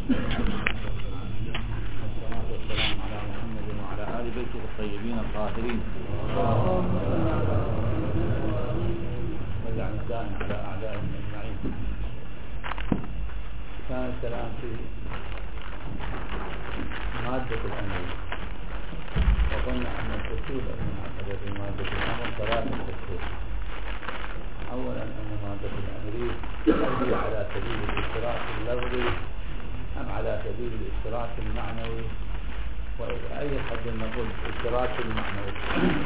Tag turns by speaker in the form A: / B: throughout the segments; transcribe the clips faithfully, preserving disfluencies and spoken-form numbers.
A: والصلاة والسلام على محمد وعلى آل بيته الطيبين الطاهرين واللعن الدائم على أعدائهم أجمعين. كان الكلام في مادة الأمر، وقلنا أن الفصول المنعقدة في مادة الأمر ثلاثة فصول. أولا أن مادة الأمر تأتي على سبيل الاشتراك اللفظي أم على سبيل الاشتراك المعنوي، وإلى أي حد نقول الاشتراك المعنوي.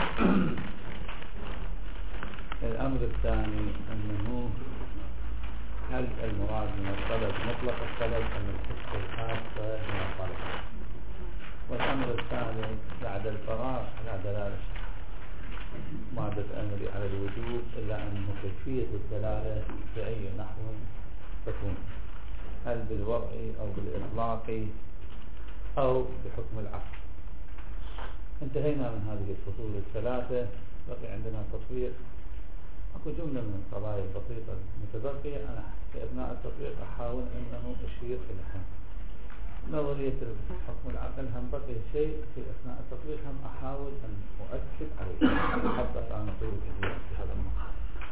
A: الأمر الثاني أنه هل المراد من الطلب مطلق الطلب أم الحصة الخاصة من الطلب. والأمر الثالث بعد الفراغ على دلالة مادة الأمر على الوجوب، إلا أنه كيفية الدلالة بأي نحو تكون، هل بالوضع أو بالإطلاق أو بحكم العقل. انتهينا من هذه الفصول الثلاثة، بقي عندنا تطبيق. أكو جملة من القضايا البسيطة المتبقية أنا في أثناء التطبيق أحاول أنه أشير إليها. نظرية حكم العقل هم بقي شيء في أثناء التطبيق هم أحاول أن أؤكد عليه حتى الآن نقول كثيرا في هذا المقام.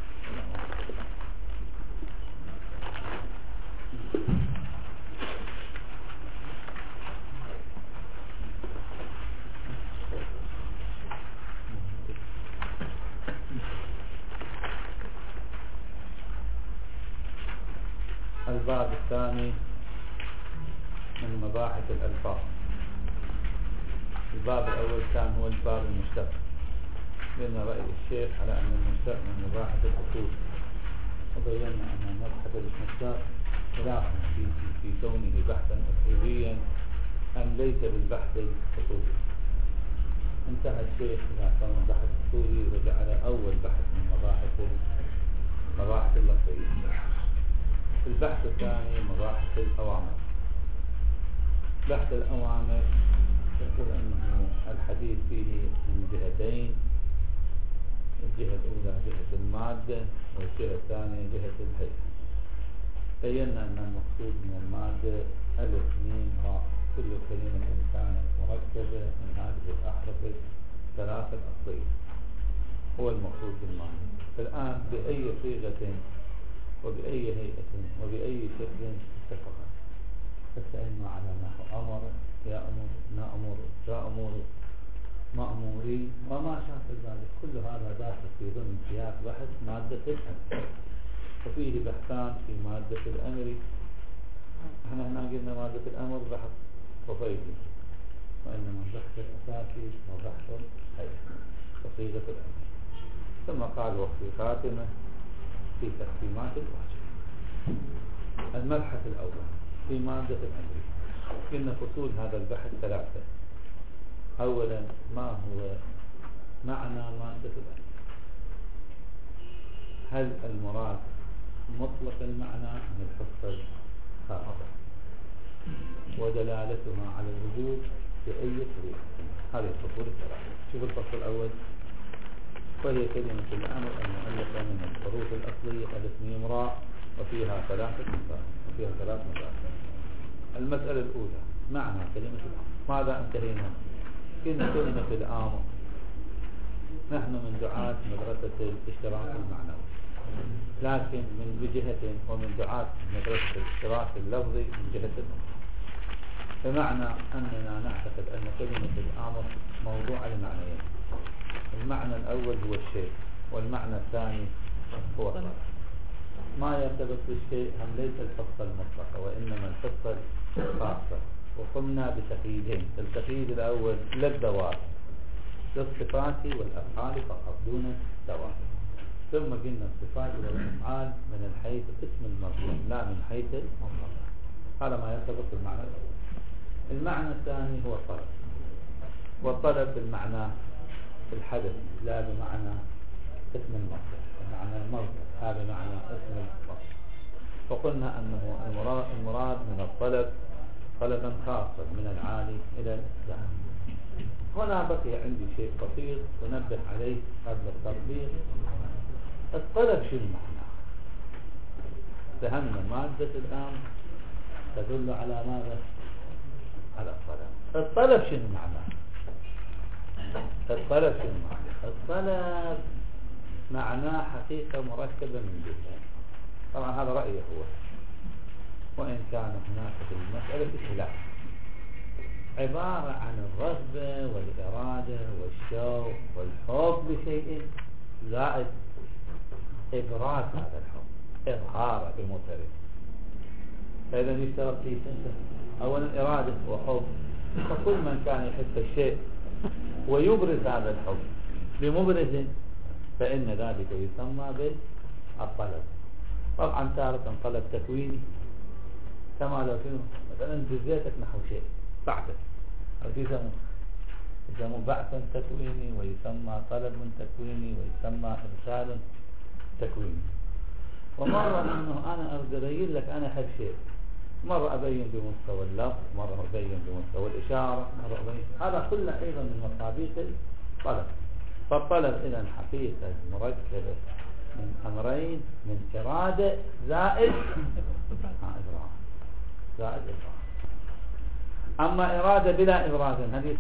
A: الباب الثاني من مباحث الألفاظ. الباب الأول كان هو الباب المشتق، لأن رأي الشيخ على أن المشتق من مباحث الأصول، وبينا أن مبحث المشتق خلاف في, في, في كونه بحثا أصوليا أم ليس بالبحث الأصولي. انتهى الشيخ إلى كون بحث أصولي وجعل أول بحث من مباحث مباحث اللفظية. البحث الثاني مباحث الأوامر. بحث الأوامر يقول أنه الحديث فيه من جهتين، الجهة الأولى جهة المادة والجهة الثانية جهة الهيئة. بينا أن المقصود من المادة ألف ميم راء، كل كلمة كانت مركبة من هذه الأحرف الثلاثة الأصلية هو المقصود بالمادة. الآن بأي صيغة وبأي هيئة وبأي شكل اتفقت، فاستعنا على نحو أمر، يأمر، نأمر، تأمر، مأمورين وما شابه ذلك. كل هذا داخل في ضمن سياق بحث مادة الأمر. وفيه بحثان في مادة الأمر. احنا هنا قلنا مادة الأمر بحث وفيدي، وإنما البحث الأساسي وبحث الهيئة وصيغة الأمر. ثم قال وفي خاتمة في تقسيمات الواجب. المبحث الأول في مادة الأمر، إن فصول هذا البحث ثلاثة. أولا ما هو معنى مادة الأمر؟ هل المراد مطلق المعنى من الحصة الخاصة ودلالتها على الوجوب بأي طريقة؟ هذه الفصول الثلاثة. شوف الفصل الأول، وهي كلمة الأمر المؤلفة من الحروف الأصلية ألف ميم راء، وفيها ثلاثة مسائل وفيها ثلاث مسائل. المسألة الأولى معنى كلمة الأمر. ماذا انتهينا؟ كلمة كلمة الأمر نحن من دعاة مدرسة الاشتراك المعنوي، لكن من بجهة ومن دعاة مدرسة الاشتراك اللفظي من جهة الأمر. بمعنى أننا نعتقد أن كلمة الأمر موضوع لمعنيين. المعنى الأول هو الشيء، والمعنى الثاني هو الطلب. ما يرتبط بالشيء هم ليس الحصة المطلقة وإنما الحصة الخاصة. وقمنا بتقييدين. التقييد الأول للدواب، للصفات والأفعال فقط دون دواب. ثم قلنا الصفات والأفعال من حيث اسم المرفوع لا من حيث المطلق. هذا ما يرتبط بالمعنى الأول. المعنى الثاني هو الطلب، والطلب بالمعنى الحدث لا بمعنى اسم المصدر، بمعنى المصدر هذا بمعنى اسم المصدر. فقلنا أنه المراد, المراد من الطلب طلبا خاصا من العالي إلى الداخل. هنا بقي عندي شيء بسيط ونبه عليه قبل التطبيق. الطلب شو المعنى؟ فهمنا مادة الآن تدل على ماذا؟ على الطلب. الطلب شنو معناه؟ الطلب شنو معناه؟ الطلب معناه حقيقة مركبة من جزئين. طبعا هذا رأيه هو، وإن كان هناك في المسألة خلاف. عبارة عن الرغبة والإرادة والشوق والحب لشيء زائد إبراز هذا الحب، إظهاره بمثله. فإذا يشترط فيه أولا إرادة وحب، فكل من كان يحب الشيء ويبرز هذا الحب بمبرز فإن ذلك يسمى بالطلب. طبعا تارة طلب تكويني، كما لو كنت مثلا جزيتك نحو شيء بعثك، أو يسمى يسمى بعثا تكويني، ويسمى طلب تكويني، ويسمى إرسال تكويني. ومرة أنه أنا أريد أبين لك أنا أحب شيء، مرة أبين بمستوى اللفظ، مرة أبين بمستوى الإشارة، مرة أبين، هذا كله أيضا من مصابيح الطلب. فالطلب إذن حقيقة مركبة من أمرين، من إرادة زائد إبراز، زائد إبراز. أما إرادة بلا إبراز هذه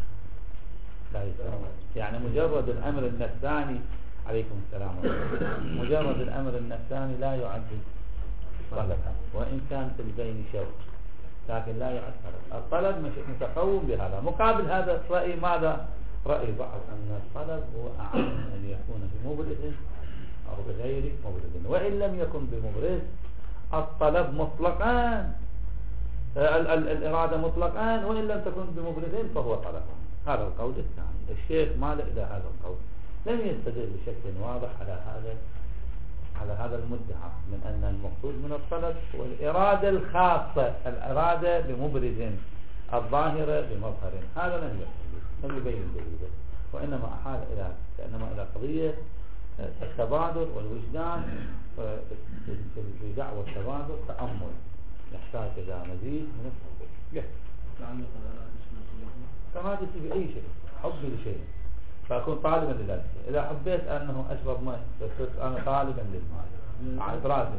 A: لا يسمى، يعني مجرد الأمر النفساني، عليكم السلام عليكم، مجرد الأمر النفساني لا يعد طلبا، وإن كان في البين شوق، لكن لا يعد طلب. الطلب متقوم بهذا. مقابل هذا الرأي ماذا؟ رأي بعض أن الطلب هو أعم أن يكون بمبرز أو بغير مبرز، وإن لم يكن بمبرز الطلب مطلقان، الإرادة مطلقان، وإن لم تكن بمبرزين فهو طلب. هذا القول الثاني. الشيخ مال إلى هذا القول، لم يستدل بشكل واضح على هذا على هذا المدعى من أن المقصود من الطلب هو الإرادة الخاصة، الإرادة بمبرز، الظاهرة بمظهر. هذا لم يستدل، لم يبين دليله، وإنما أحال إلى إنما إلى قضية التبادر والوجدان. في دعوة التبادر تأمل يحتاج إلى مزيد من التفصيل. كرادة بأي شيء، حبي لشيء فأكون طالبا لذلك. إذا حبيت أنه أشرب ماء فصرت أنا طالبا للماء مع إبرازه.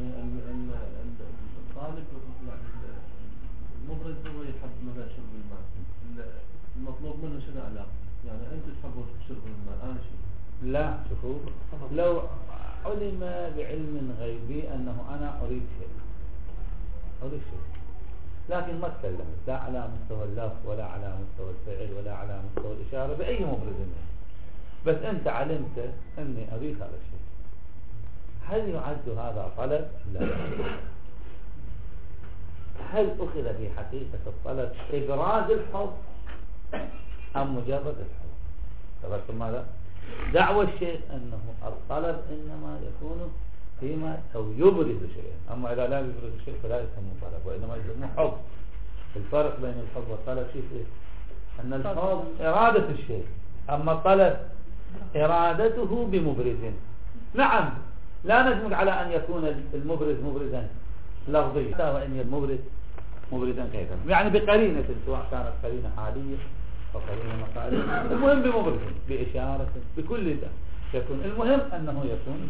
B: الطالب المبرز هو يحب مثلا شرب الماء، المطلوب منه شنو علاقة؟ يعني أنت تحب شرب الماء، أنا شو؟
A: لا، شوفوا، لو علم بعلم غيبي أنه أنا أريد شيء أريد شيء لكن ما تكلمت لا على مستوى اللفظ ولا على مستوى الفعل ولا على مستوى الإشارة بأي مبرز منه، بس أنت علمت أني أريد هذا الشيء، هل يعد هذا طلب؟ لا. هل أخذ في حقيقة الطلب إبراز الحب أم مجرد الحب؟ تذكر ماذا؟ دعوى الشيء أنه الطلب إنما يكون فيما أو يبرز شيئا، أما إذا لا يبرز شيء فلا يسمى طلب، وإنما يسمى حب. الفرق بين الحب والطلب شيء إيه؟ أن الحب إرادة الشيء، أما الطلب إرادته بمبرز. نعم، لا نجمد على أن يكون المبرز مبرزا لفظيا، وإن المبرز مبرزا كيفا، يعني بقرينة، سواء كانت قرينة حالية أو قرينة مقالية، المهم بمبرز، بإشارة، بكل ذلك يكون. المهم أنه يكون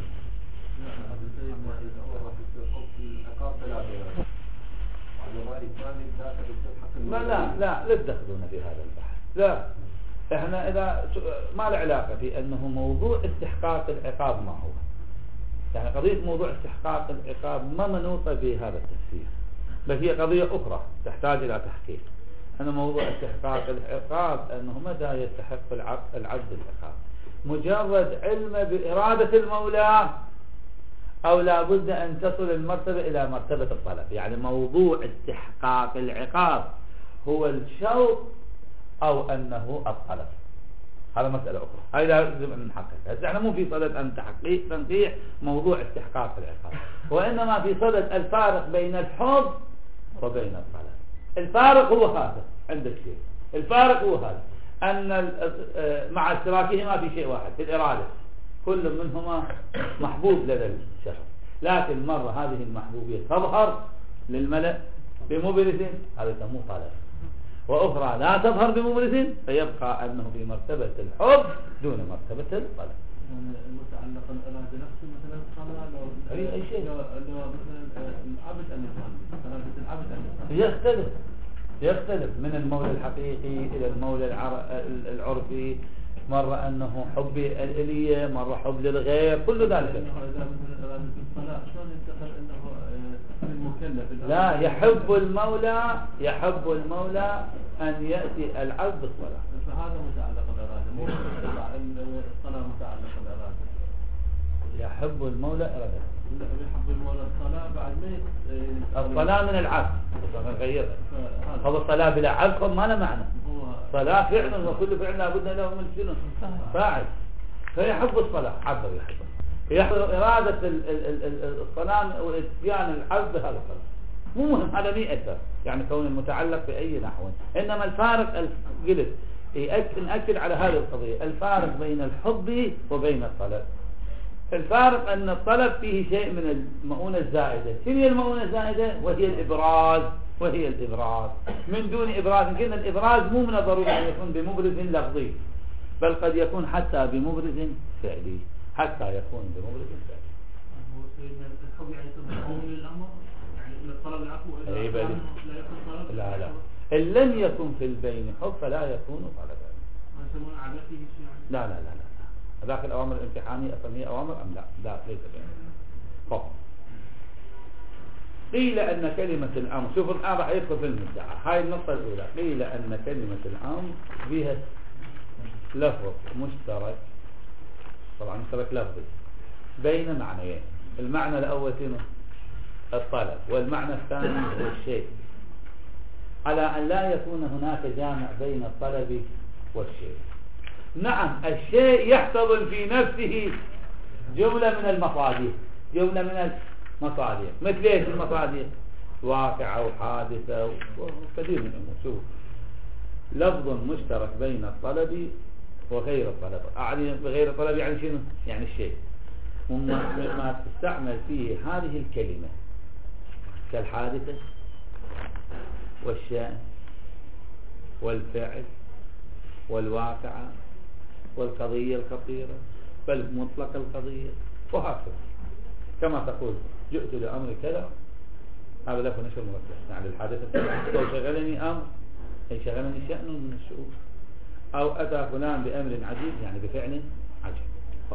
A: لا لا لا لا تدخلون في هذا البحث. لا، احنا اذا ما له علاقه في انه موضوع استحقاق العقاب ما هو، يعني قضيه موضوع استحقاق العقاب ما منوطه بهذا التفسير، بل هي قضيه اخرى تحتاج الى تحقيق. ان موضوع استحقاق العقاب انه متى يستحق العبد العبد العقاب، مجرد علم باراده المولى أو لا بد أن تصل المرتبة إلى مرتبة الطلب. يعني موضوع استحقاق العقاب هو الشوق أو أنه الطلب، هذا مسألة أخرى، هذا لازم أن نحققها. احنا مو في صدد أن تحقيق تنقيح موضوع استحقاق العقاب، وإنما في صدد الفارق بين الحب وبين الطلب. الفارق هو هذا عندك شيء، الفارق هو هذا أن مع اشتراكهما في شيء واحد، في الإرادة، كل منهما محبوب لدى الشخص، لكن مرة هذه المحبوبية تظهر للملأ بمبرز، هذا يسموه طلب، وأخرى لا تظهر بمبرز فيبقى أنه في مرتبة الحب دون مرتبة الطلب.
B: المتعلق الإرادة نفسه مثلا قال لو أي شيء، لو مثلا العبد أن يصلي، إرادة العبد أن
A: يختلف يختلف من المولى الحقيقي إلى المولى العر... العرفي، مرة أنه حب الإلية، مرة حب للغير، كل ذلك.
B: شلون ينتقل أنه المكلف؟
A: لا، يحب المولى يحب المولى أن يأتي العبد بالصلاة.
B: فهذا متعلق بالإرادة، مو الصلاة متعلقة بالإرادة.
A: يحب المولى إرادة.
B: يحب المولى الصلاة بعد ما
A: الصلاة من العبد غيرها. هو الصلاة بلا عبد ما له معنى. صلاة فعل، وكل فعل لابد له من شنو؟ فاعل. فيحب الصلاة، عبد يحبه. يحب إرادة الصلاة وإتيان العبد بهذا الصلاة. مو مهم، هذا مئة أثر يعني كون المتعلق بأي نحو. إنما الفارق قلت نأكد على هذه القضية، الفارق بين الحب وبين الطلب. الفارق أن الطلب فيه شيء من المؤونة الزائدة. شنو هي المؤونة الزائدة؟ وهي الإبراز وهي الإبراز من دون إبراز. يمكن الإبراز مو من الضروري أن يكون بمبرز لفظي، بل قد يكون حتى بمبرز فعلي، حتى يكون بمبرز فعلي.
C: هو سيدنا الحب يعني تضمن للأمر، يعني الطلب العفو
A: أي بل
C: لا يكون طلب.
A: لا لا إن لم يكن في البين حب فلا يكون طلبا.
C: ما يسمون عادته شيء يعني.
A: لا لا لا لا هذاك الأوامر الامتحانية أفهمية أوامر أم لا؟ لا ليس بين. قيل أن كلمة الأمر، شوف الآن راح يدخل في المدعى. هاي النقطة الأولى. قيل أن كلمة الأمر بها لفظ مشترك، طبعا مشترك لفظي بين معنيين. المعنى الأول شنو؟ الطلب، والمعنى الثاني هو الشيء، على أن لا يكون هناك جامع بين الطلب والشيء. نعم، الشيء يحتضن في نفسه جملة من المصادر، جملة من المصادر. مثل ايش المصادر؟ واقعة وحادثة وكثير من الأمور. شوف، لفظ مشترك بين الطلب وغير الطلب. أعني بغير الطلب يعني شنو؟ يعني الشيء مما تستعمل فيه هذه الكلمة كالحادثة والشأن والفعل والواقعة والقضية الخطيرة، بل مطلق القضية، وهكذا. كما تقول جئت لأمر كذا، هذا لفظ نشر مركب يعني الحادثة. لو شغلني أمر أي شغلني شأن من الشؤون، أو أتى فلان بأمر عجيب يعني بفعل عجيب.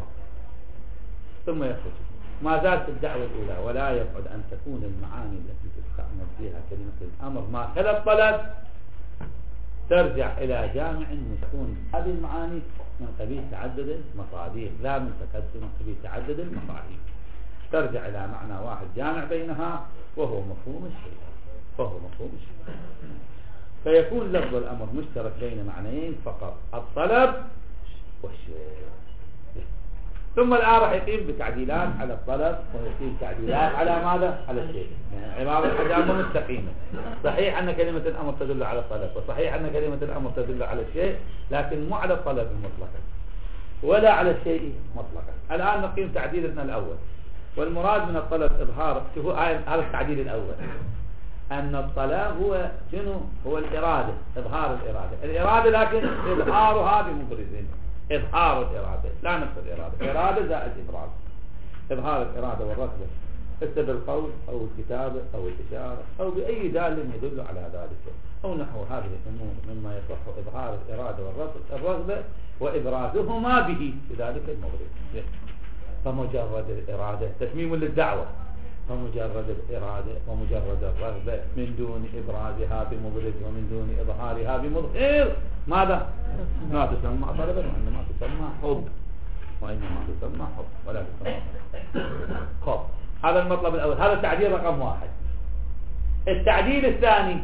A: ثم يخرج. ما زالت الدعوة الأولى، ولا يبعد أن تكون المعاني التي تستعمل فيها كلمة الأمر ما خلا الطلب ترجع إلى جامع تكون هذه المعاني من قبيل تعدد المصادر، لا من تقدم من قبيل تعدد المصادر. ترجع إلى معنى واحد جامع بينها وهو مفهوم الشيء، فهو مفهوم الشيء. فيكون لفظ الأمر مشترك بين معنيين فقط، الطلب والشيء. ثم الآن راح يقيم بتعديلات على الطلب ويقيم تعديلات على ماذا؟ على الشيء. يعني عبارة الحجامة مستقيمة. صحيح أن كلمة الأمر تدل على الطلب، وصحيح أن كلمة الأمر تدل على الشيء، لكن مو على الطلب مطلقا ولا على الشيء مطلقا. الآن نقيم تعديلنا الأول. والمراد من الطلب إظهار، شوفوا هذا التعديل الأول، أن الطلب هو شنو؟ هو الإرادة، إظهار الإرادة. الإرادة لكن إظهارها بمبرز، إظهار الإرادة لا نفس الإرادة، إرادة زائد إبراز. إظهار الإرادة والرغبة حتى بالقول أو الكتابة أو الإشارة أو بأي دال يدل على ذلك، أو نحو هذه الأمور مما يصح إظهار الإرادة والرغبة وإبرازهما به بذلك المبرز. فمجرد الإرادة تتميم للدعوة، فمجرد الإرادة ومجرد الرغبة من دون إبرازها بمبرز ومن دون إظهارها بمظهر ماذا؟ ما تسمى طلبا وإنما تسمى حب، وإنما تسمى حب ولا تسمى حب. هذا المطلب الأول، هذا التعديل رقم واحد. التعديل الثاني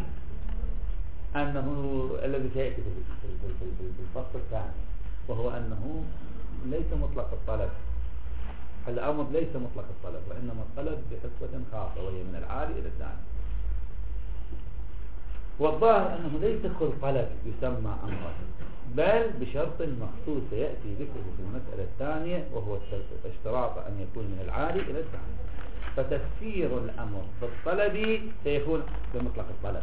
A: أنه الذي سيأتي بالفصل الثاني، وهو أنه ليس مطلق الطلب، الأمر ليس مطلق الطلب، وإنما الطلب بحسبة خاصة وهي من العالي إلى الثاني. والظاهر أنه ليس كل طلب يسمى أمرا، بل بشرط مخصوص سيأتي ذكره في المسألة الثانية، وهو اشتراط أن يكون من العالي إلى الثاني. فتفسير الأمر بالطلب سيكون بمطلق الطلب،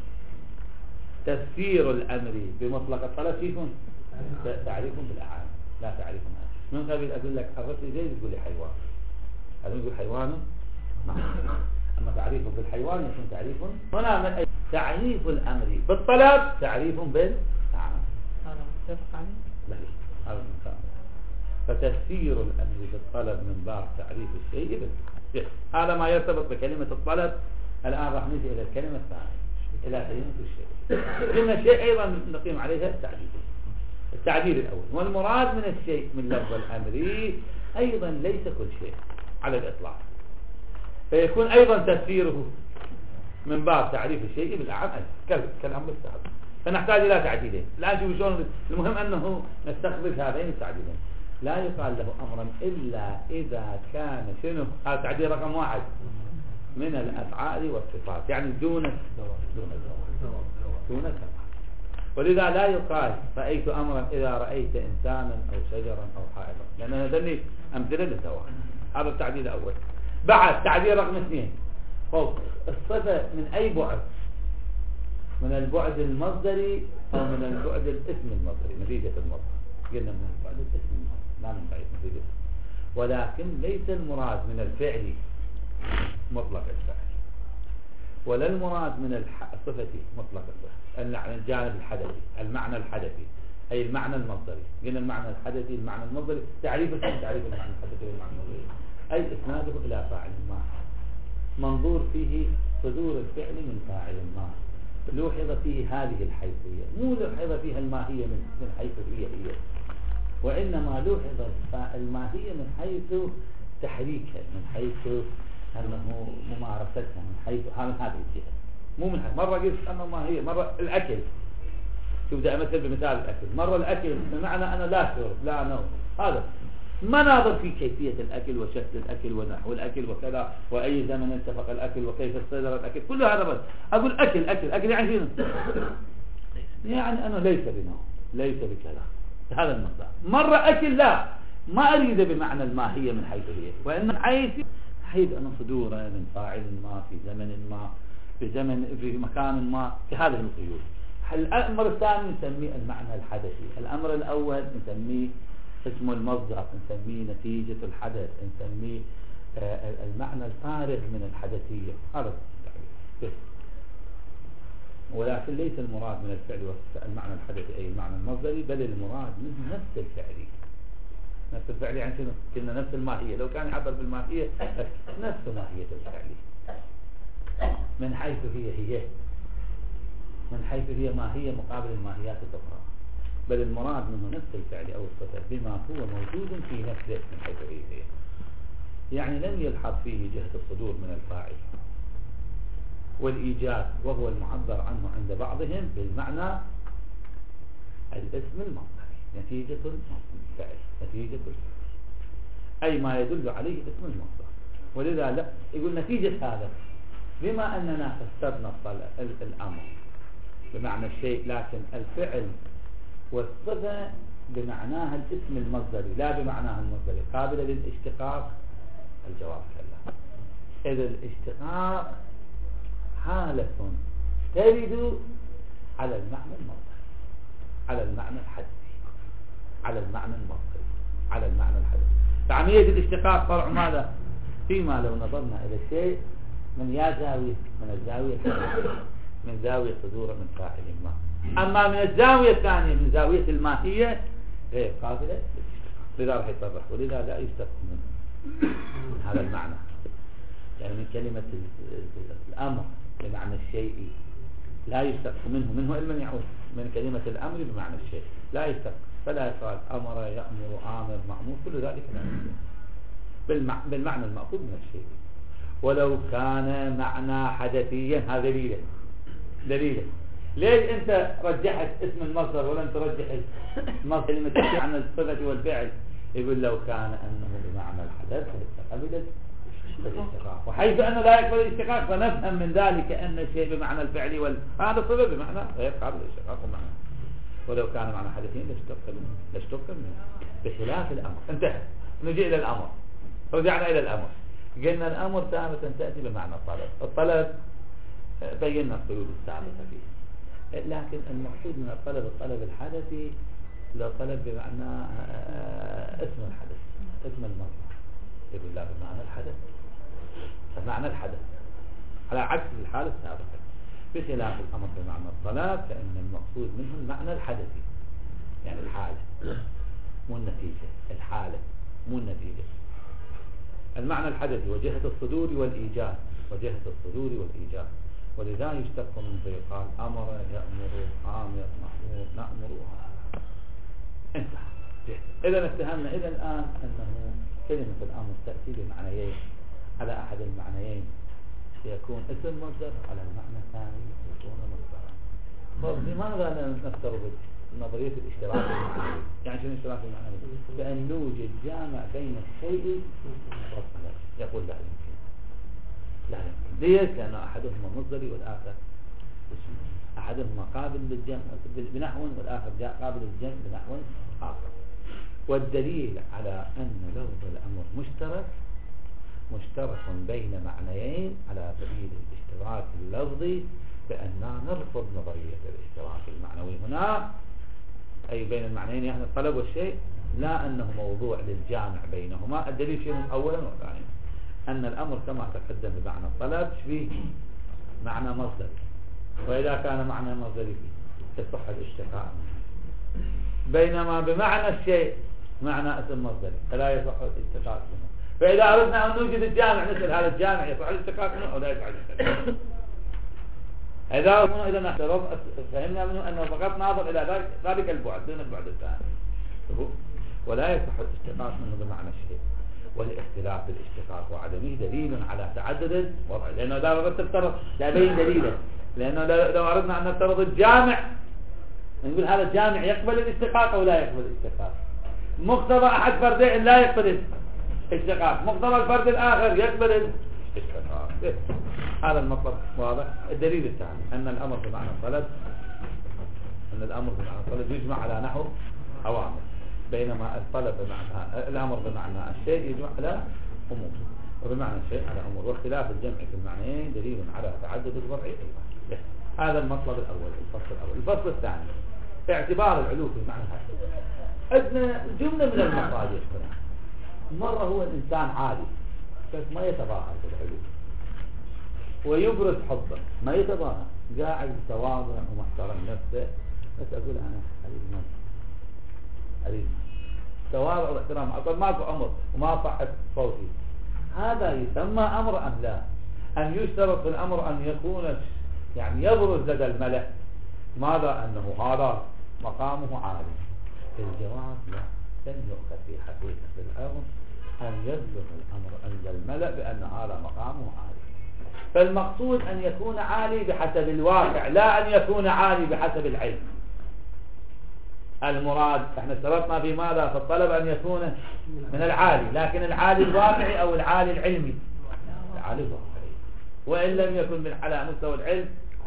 A: تفسير الأمر بمطلق الطلب سيكون تعريف بالأعاني لا تعريف بالأعاني. من قبل أقول لك عرفت لي زيد تقول لي حيوان، هذا يقول حيوان نعم. أما تعريفه بالحيوان يكون تعريف هنا من أي تعريف الأمر بالطلب تعريف بالمعنى.
C: هذا متفق عليه؟
A: لا هذا المكان. فتفسير الأمر بالطلب من باب تعريف الشيء بالمعنى. هذا ما يرتبط بكلمة الطلب. الآن راح نجي إلى الكلمة الثانية إلى كلمة الشيء. قلنا الشيء أيضا نقيم عليها التعديل التعديل الأول. والمراد من الشيء من لفظ الأمر أيضا ليس كل شيء على الإطلاق، فيكون أيضا تفسيره من باب تعريف الشيء بالأعم كالأمر السابق. فنحتاج إلى تعديلين. الآن شوفوا شلون. المهم أنه نستخدم هذين التعديلين. لا يقال له أمرا إلا إذا كان شنو. هذا تعديل رقم واحد من الأفعال والصفات، يعني دون دون الزواج دون الزواج. ولذا لا يقال رأيت أمرا إذا رأيت إنسانا أو شجرا أو حائطا، لأن هذني أمثلة للزواج. هذا التعديل الأول. بعد تعديل رقم اثنين فوق الصفة من أي بعد؟ من البعد المصدري أو من البعد الاسم المصدري نتيجة المصدر. قلنا من البعد الاسم المصدري لا من بعيد نتيجة، ولكن ليس المراد من الفعل مطلق الفعل، ولا المراد من الصفة مطلق الصفة. الجانب الحدثي المعنى الحدثي أي المعنى المصدري. قلنا المعنى الحدثي المعنى المصدري تعريف اسم تعريف المعنى الحدثي والمعنى المصدري أي إسناده إلى فاعل ما، منظور فيه صدور الفعل من فاعل ما، لوحظ فيه هذه الحيثية، مو لوحظ فيها الماهية من من حيث هي هي، وإنما لوحظ الماهية من حيث تحريكها، من حيث أنه ممارستها، من حيث من هذه الجهة، مو من حيث. مرة قلت أنه ماهية، مرة الأكل. شوف ده مثل بمثال الأكل. مرة الأكل بمعنى أنا لا شرب لا نوم، هذا ما ناظر في كيفية الأكل وشكل الأكل ونحو الأكل وكذا وأي زمن انتفق الأكل وكيف صدر الأكل، كل هذا بس أقول أكل أكل أكل يعني شنو؟ يعني أنا ليس بنوم ليس بكذا، هذا المقدار. مرة أكل لا ما أريد بمعنى الماهية من حيث هي، وإنما حيث حيث أن صدوره من فاعل ما في زمن ما في زمن في مكان ما في هذه القيود. الأمر الثاني نسميه المعنى الحدثي. الأمر الأول نسميه اسم المصدر، نسميه نتيجة الحدث، نسميه آه المعنى الفارغ من الحدثية. هذا التعريف. ولكن ليس المراد من الفعل والمعنى الحدثي أي المعنى المصدري، بل المراد من نفس الفعل. نفس الفعل يعني شنو؟ كنا نفس الماهية. لو كان يعبر بالماهية نفس ماهية الفعل من حيث هي هي من حيث هي ماهية مقابل الماهيات الأخرى، بل المراد منه نفس الفعل أو الصفة بما هو موجود في نفسه من حيث هي هي. يعني لم يلحظ فيه جهة الصدور من الفاعل والإيجاد، وهو المعبر عنه عند بعضهم بالمعنى الاسم المصدري نتيجة الفعل نتيجة الفعل أي ما يدل عليه اسم المصدر. ولذا لا يقول نتيجة هذا بما أننا فسرنا الأمر بمعنى الشيء، لكن الفعل والصفة بمعناها الاسم المصدري لا بمعناها المصدري قابلة للاشتقاق. الجواب كلا. إذا الاشتقاق حالة ترد على المعنى المصدري على المعنى الحدثي على المعنى المصدري على المعنى الحدثي. فعملية الاشتقاق فرع ماذا؟ فيما لو نظرنا إلى الشيء من يا زاوية من الزاوية الحدثية من زاوية صدوره من فاعل ما، أما من الزاوية الثانية من زاوية الماهية غير قابلة للاشتقاق. لذا راح يصرح ولذا لا يشتق منه من هذا المعنى، يعني من كلمة الأمر بمعنى الشيء لا يشتق منه منه علما يعود من كلمة الأمر بمعنى الشيء لا يشتق، فلا يقال أمر يأمر آمر مأمور، كل ذلك لا بالمعنى المأخوذ من الشيء. ولو كان معنى حدثيا هذا دليل دليل ليش أنت رجحت اسم المصدر ولم ترجح المصدر كلمة عن الصفة والفعل؟ يقول لو كان أنه بمعنى الحدث فقبل الاشتقاق، وحيث أنه لا يقبل الاشتقاق فنفهم من ذلك أن الشيء بمعنى الفعل وهذا الصفة بمعنى غير قابل للاشتقاق ومعنى. ولو كان معنى حدثين لاشتق منه لاشتق منه بخلاف الأمر. انتهى. نجي إلى الأمر. رجعنا إلى الأمر. قلنا الأمر ثابتا تأتي بمعنى الطلب. الطلب بينا القيود الثابتة فيه، لكن المقصود من الطلب الطلب الحدثي لو طلب بمعنى اسم الحدث اسم المصدر يقول لا بمعنى الحدث بمعنى الحدث على عكس الحالة السابقة. بخلاف الأمر بمعنى الطلب فإن المقصود منه المعنى الحدثي، يعني الحالة مو النتيجة، الحالة مو النتيجة. المعنى الحدثي وجهة الصدور والإيجاد، وجهة الصدور والإيجاد، ولذا يشتق منه يقال أمر يأمر آمر مأمور نأمر. انتهى. إذا اتهمنا إذا الآن أنه كلمة الأمر تأتي بمعنيين، على أحد المعنيين يكون اسم مصدر، على المعنى الثاني يكون مصدرا. لماذا نفترض نظرية الاشتراك المعنوي؟ يعني شنو الاشتراك المعنوي؟ بأن نوجد جامع بين الشيء والطلب. يقول لا يمكن، لا يمكن. ليش؟ لأن أحدهما مصدري والآخر اسم، أحدهما قابل للجمع بنحو والآخر قابل للجمع بنحو آخر. والدليل على أن لفظ الأمر مشترك مشترك بين معنيين على سبيل الاشتراك اللفظي، بأننا نرفض نظرية الاشتراك المعنوي هنا، أي بين المعنيين يعني الطلب والشيء، لا أنه موضوع للجامع بينهما. الدليل شيء أولا وثانيا أن الأمر كما تقدم بمعنى الطلب شبيه معنى مصدري، وإذا كان معنى مصدري يصح الاشتقاق، بينما بمعنى الشيء معنى اسم مصدري فلا يصح الاشتقاق منه. فإذا أردنا أن نوجد الجامع مثل هذا الجامع يصح الاشتقاق منه أو لا يصح الاشتقاق. إذا منه إذا نحترض فهمنا منه أنه فقط ناظر إلى ذلك البعد دون البعد الثاني، ولا يصح الاشتقاق منه بمعنى الشيء. والاختلاف بالاشتقاق وعدمه دليل على تعدد الوضع، لأنه لا أردت نفترض لا بين دليله، لأنه لو أردنا أن نفترض الجامع نقول هذا الجامع يقبل الاشتقاق أو لا يقبل الاشتقاق. مقتضى أحد فردين لا يقبل الاشتقاق، مقتضى الفرد الآخر يقبل الاشتقاق. هذا المطلب واضح. الدليل الثاني أن الأمر بمعنى الطلب أن الأمر بمعنى الطلب يجمع على نحو أوامر، بينما الطلب بمعنى الأمر بمعنى الشيء يجمع على أمور، وبمعنى الشيء على أمور. واختلاف الجمع في المعنيين دليل على تعدد الوضع أيضا. هذا المطلب الأول الفصل الأول. الفصل الثاني اعتبار العلو في معنى هذا. عندنا جملة من المصادر. مرة هو الإنسان عادي بس ما يتظاهر بالعلو ويبرز حبه، ما يتظاهر، قاعد تواضع ومحترم نفسه، بس أقول أنا أريد من أريد تواضع واحترام، أقول ماكو أمر وما صحت صوتي، هذا يسمى أمر أم لا؟ أن يشترط في الأمر أن يكون يعني يبرز لدى الملأ ماذا؟ أنه هذا مقامه عالي. الجواب لا، لن يؤخذ في حقيقة الأمر أن يبلغ الأمر عند الملأ بأن هذا مقامه عالي. فالمقصود أن يكون عالي بحسب الواقع، لا أن يكون عالي بحسب العلم. المراد احنا اشترطنا في ماذا؟ في الطلب أن يكون من العالي، لكن العالي الواقعي أو العالي العلمي؟ العالي الواقعي، وإن لم يكن من على مستوى العلم.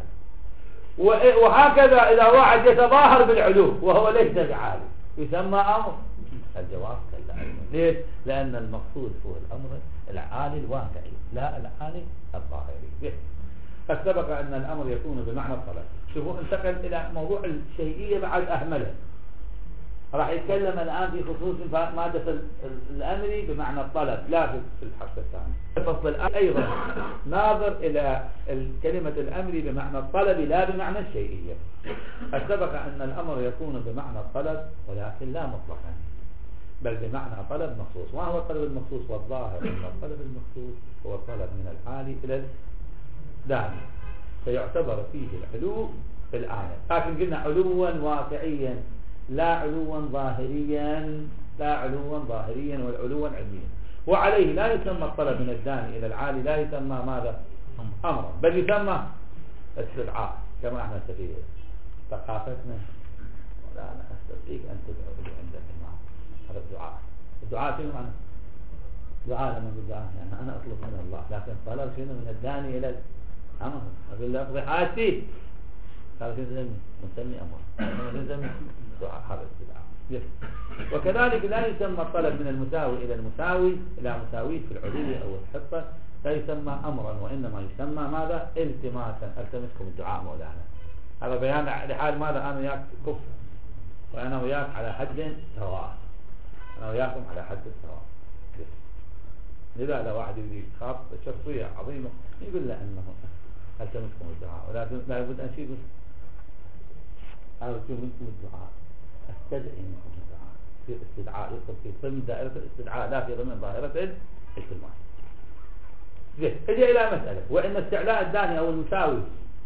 A: وهكذا إذا واحد يتظاهر بالعلو وهو ليس بعالي يسمى أمر؟ الجواب كلا. ليش؟ لأن المقصود هو الأمر العالي الواقعي لا العالي الظاهري. قد سبق أن الأمر يكون بمعنى الطلب. شوفوا انتقل إلى موضوع الشيئية بعد أهمله. راح يتكلم الآن في خصوص مادة الأمر بمعنى الطلب لا في الحق الثاني. الفصل الآن أيضا ناظر إلى كلمة الأمر بمعنى الطلب لا بمعنى الشيئية. قد سبق أن الأمر يكون بمعنى الطلب ولكن لا مطلقا، بل بمعنى طلب مخصوص. ما هو الطلب المخصوص؟ والظاهر أن الطلب المخصوص هو الطلب من العالي إلى الداني، فيعتبر فيه العلو في الآية. لكن قلنا علوا واقعيا لا علوا ظاهريا، لا علوا ظاهريا والعلوا علميا. وعليه لا يسمى الطلب من الداني إلى العالي، لا يسمى ماذا؟ أمرا، بل يسمى استدعاء. كما احنا في ثقافتنا لا أنا أستطيع أن تدعو لي عند الإمام، هذا الدعاء. الدعاء شنو معنى؟ دعاء لما نقول دعاء يعني أنا أطلب من الله، لكن الطلب شنو؟ من الداني إلى الأمر. أقول له أقضي حاجتي، هذا شنو نسمي؟ نسمي أمر، نسمي دعاء. هذا استدعاء. وكذلك لا يسمى الطلب من المساوي إلى المساوي إلى مساويه في العلو أو الحصة، لا يسمى أمرا، وإنما يسمى ماذا؟ التماسا. ألتمسكم الدعاء مولانا. هذا بيان لحال ماذا؟ أنا وياك كفر، وأنا وياك على حد سواء، أنا وياكم على حد سواء. لذا لو واحد يريد خاص شخصية عظيمة يقول له أنه ألتمسكم الدعاء، ولكن لا بد أن شيء أرجو منكم الدعاء، أستدعي منكم الدعاء في استدعاء يدخل في ضمن دائرة الاستدعاء لا في ضمن ظاهرة الالتماس. زين، اجي إلى مسألة، وإن استعلاء الداني أو المساوي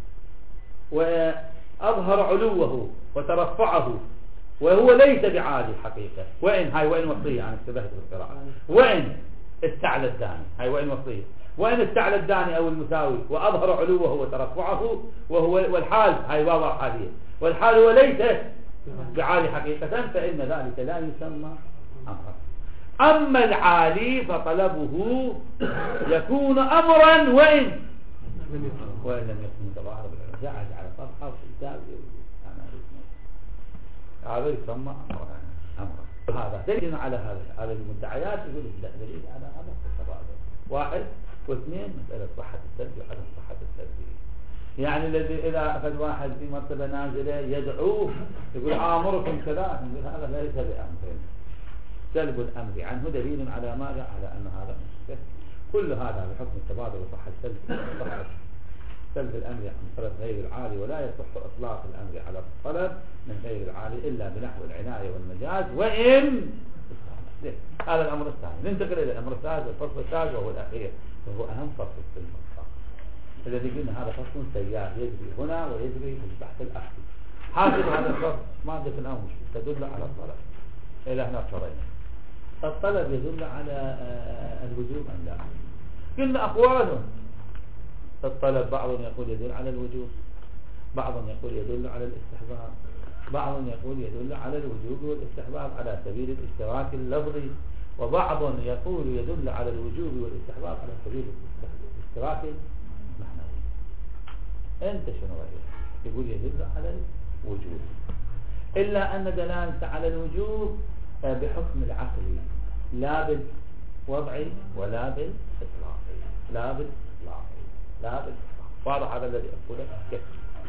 A: وأظهر علوه وترفعه وهو ليس بعالي حقيقة، وإن هاي وإن وصية عن استباحة القراءة، وإن استعلى الداني هاي وإن وصية، وإن استعلى الداني أو المساوي وأظهر علوه وترفعه وهو والحال هاي واو حالية، والحال هو ليس بعالي حقيقة، فإن ذلك لا يسمى أمرا. أما العالي فطلبه يكون أمرا وإن وإن لم يكن متظاهر بالعلم، زعج على صفحة وكتاب هذا يسمى أمرا. أمرا هذا دليل على هذا هذا المدعيات، يقول لا دليل على هذا التبادل. واحد واثنين مسألة صحة السلب وعدم صحة السلب. يعني الذي إذا أخذ واحد في مرتبة نازلة يدعوه يقول آمركم كذا، نقول هذا ليس بأمر. سلب الأمر عنه دليل على ماذا؟ على أن هذا مشكل. كل هذا بحكم التبادل وصحة السلب صحة سلب الأمر عن طلب غير العالي، ولا يصح إطلاق الأمر على الطلب من غير العالي إلا بنحو العناية والمجاز وإن هذا الأمر الثاني. ننتقل إلى الأمر الثالث، الفصل الثالث وهو الأخير، وهو أهم فصل في المقام الذي قلنا هذا فصل سيار يجري هنا ويجري في البحث الأخير. حاصل هذا الفصل مادة الأمر تدل على الطلب إلى هنا شرين. الطلب يدل على الوجوب أم لا؟ قلنا أقوال الطلب، بعض يقول يدل على الوجوب، بعض يقول يدل على الاستحباب، بعض يقول يدل على الوجوب والاستحباب على سبيل الاشتراك اللفظي، وبعض يقول يدل على الوجوب والاستحباب على سبيل الاشتراك المعنوي. أنت شنو رأيك؟ يقول يدل على الوجوب، إلا أن دلالة على الوجوب بحكم العقل لا بالوضعي ولا بالإطلاقي، لا بالإطلاقي لا بالإطلاق. واضح هذا الذي أقوله؟ كيف؟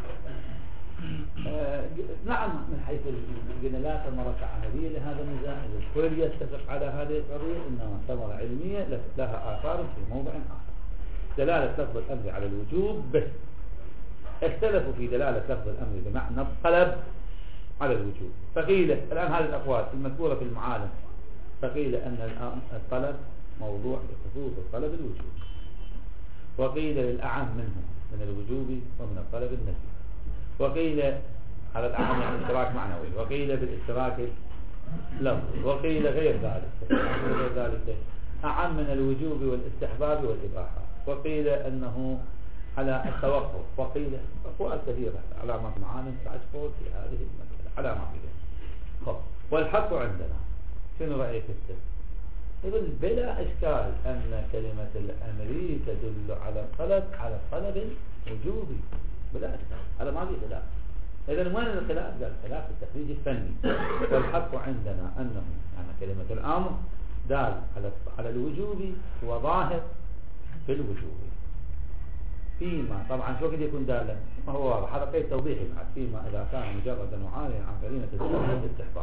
A: آه نعم، من حيث قلنا لا ثمرة عملية لهذا النزاع، الكل يتفق على هذه القضية، إنما ثمرة علمية لها آثار في موضع آخر. دلالة لفظ الأمر على الوجوب بس، اختلفوا في دلالة لفظ الأمر بمعنى الطلب على الوجوب. فقيل الآن هذه الأقوال المذكورة في المعالم، فقيل أن الطلب موضوع بخصوص الطلب الوجوب، وقيل للأعم منه من الوجوب ومن الطلب النفي، وقيل على الأعم يعني اشتراك معنوي، وقيل بالاشتراك لفظي، وقيل غير ذلك غير ذلك أعم من الوجوب والاستحباب والإباحة، وقيل أنه على التوقف، وقيل أقوال كثيرة على ما معاني تعجبون في هذه المسألة على ما فيها. والحق عندنا شنو رأيك انت؟ يقول بلا إشكال أن كلمة الأمر تدل على الطلب على الطلب الوجوبي بلا إشكال، هذا ما فيه خلاف. إذا وين الخلاف؟ لا، الخلاف في التخريج الفني. والحق عندنا أنه يعني كلمة الأمر دال على على الوجوب وظاهر في الوجوب، فيما طبعا شو قد يكون دالا ما هو واضح، هذا قيد توضيحي بعد، فيما إذا كان مجردا معارضا عن كلمة الاستحباب.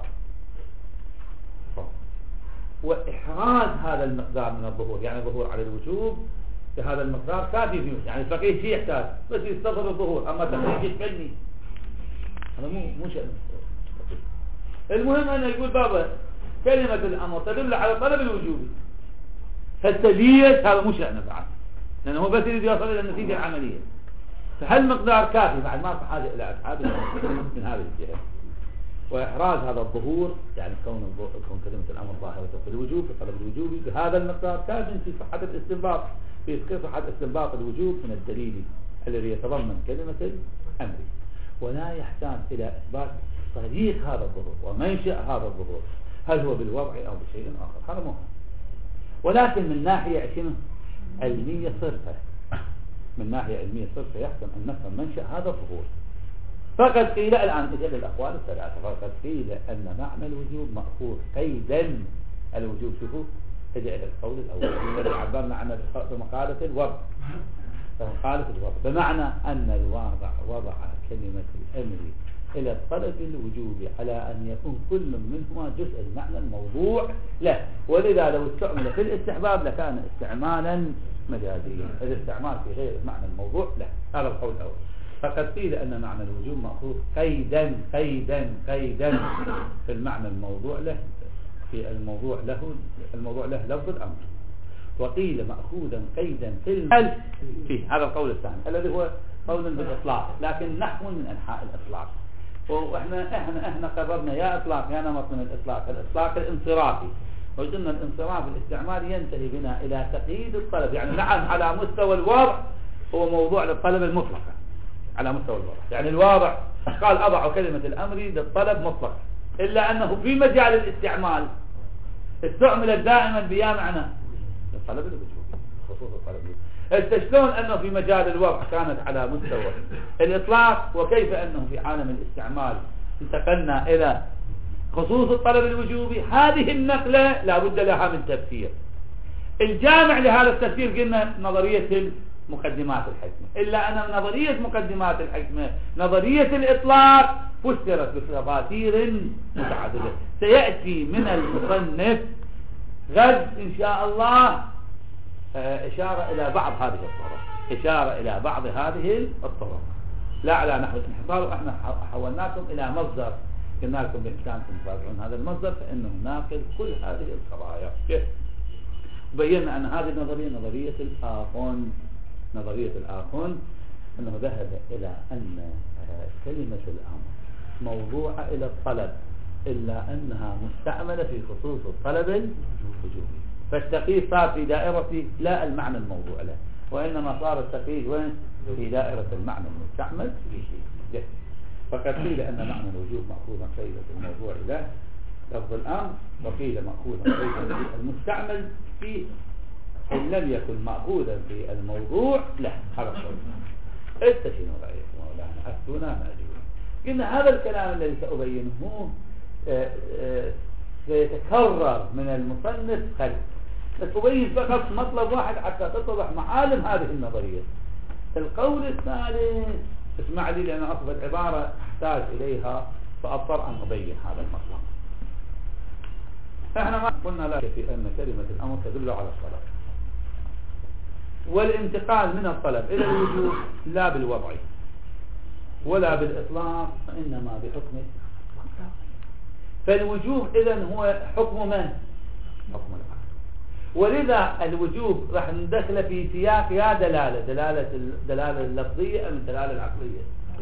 A: وإحراز هذا المقدار من الظهور، يعني الظهور على الوجوب بهذا المقدار كافي فيه، يعني الفقيه شيء يحتاج بس يستظهر الظهور، أما تخريج الفني هذا مو مو شأن. المهم أنه يقول بابا كلمة الأمر تدل على طلب الوجوب، فالتبييت هذا مو شأنه بعد، لأنه هو بس يريد يوصل إلى النتيجة العملية. فهل مقدار كافي بعد ما في حاجة إلى أصحاب من هذه الجهة. وإحراز هذا الظهور يعني كون كون كلمة الأمر ظاهرة في الوجوب في طلب الوجوب بهذا المقدار كاف في صحة الاستنباط، في صحة استنباط الوجوب من الدليل الذي يتضمن كلمة الأمر، ولا يحتاج إلى إثبات طريق هذا الظهور ومنشأ هذا الظهور، هل هو بالوضع أو بشيء آخر، هذا مهم. ولكن من ناحية علمية صرفة، من ناحية علمية صرفة يحسن أن نفهم منشأ هذا الظهور. فقد قيل الآن إجل الأقوال الثلاثة، فقد قيل أن معنى الوجوب مأخوذ قيدا الوجوب. شوفوا اجل القول الأول الذي عبرنا عنه بمقالة الوضع، بمقالة الوضع بمعنى أن الواضع وضع كلمة الأمر إلى الطلب الوجوبي على أن يكون كل منهما جزء المعنى الموضوع له، ولذا لو استعمل في الاستحباب لكان استعمالا مجازيا، الاستعمال في غير المعنى الموضوع لا. هذا القول الأول. فقد قيل أن معنى الوجوب مأخوذ قيدا قيدا قيدا في المعنى الموضوع له، في الموضوع له الموضوع له لفظ الأمر، وقيل مأخوذا قيدا في المال فيه. هذا القول الثاني الذي هو قول بالإطلاق، لكن نحو من أنحاء الإطلاق. وإحنا إحنا إحنا قررنا يا إطلاق يا نمط من الإطلاق، الإطلاق الانصرافي، وقلنا الانصراف الاستعمالي ينتهي بنا إلى تقييد الطلب. يعني نعم على مستوى الوضع هو موضوع للطلب المطلقة على مستوى الوضع، يعني الواضع قال أضع كلمة الأمر للطلب مطلقا، إلا أنه في مجال الاستعمال استعملت دائما بيا معنى الطلب الوجوبي، خصوص الطلب الوجوبي. شلون أنه في مجال الوضع كانت على مستوى الإطلاق، وكيف أنه في عالم الاستعمال انتقلنا إلى خصوص الطلب الوجوبي. هذه النقلة لا بد لها من تفسير. الجامع لهذا التفسير قلنا نظرية مقدمات الحكمة، إلا أن نظرية مقدمات الحكمة نظرية الإطلاق فسرت بتفاسير متعددة. سيأتي من المصنف غد إن شاء الله إشارة إلى بعض هذه الطرق، إشارة إلى بعض هذه الطرق لا على نحو الانحصار. وإحنا حولناكم إلى مصدر، قلنا لكم بإمكانكم تراجعون هذا المصدر فإنه ناقل كل هذه القضايا. بينا أن هذه النظرية نظرية الآخون، نظرية الآخون أنه ذهب إلى أن كلمة الأمر موضوعة إلى الطلب، إلا أنها مستعملة في خصوص الطلب الوجوبي، فالتقييد صار في دائرة لا المعنى الموضوع له، وإنما صار التقييد وين في دائرة المعنى المستعمل فيه. فقد قيل أن معنى الوجوب مأخوذا قيدا في الموضوع له لفظ الأمر، وقيل مأخوذا قيدا في المستعمل فيه إن لم يكن مأخوذا في الموضوع له. هذا القول. استشنوا رأيك مولانا أفتونا ما أجيبون. قلنا هذا الكلام الذي سأبينه سيتكرر من المصنف خلف، بس أبين فقط مطلب واحد حتى تتضح معالم هذه النظرية. القول الثالث اسمع لي لأن أصبحت عبارة أحتاج إليها فأضطر أن أبين هذا المطلب. احنا ما قلنا لك في أن كلمة الأمر تدل على الطلب، والانتقال من الطلب إلى الوجوب لا بالوضع ولا بالإطلاق، وإنما بحكم الإطلاق. فالوجوب إذن هو حكم من؟ حكم العقل. ولذا الوجوب راح ندخل في سياق يا دلالة دلالة الدلالة اللفظية أم الدلالة العقلية.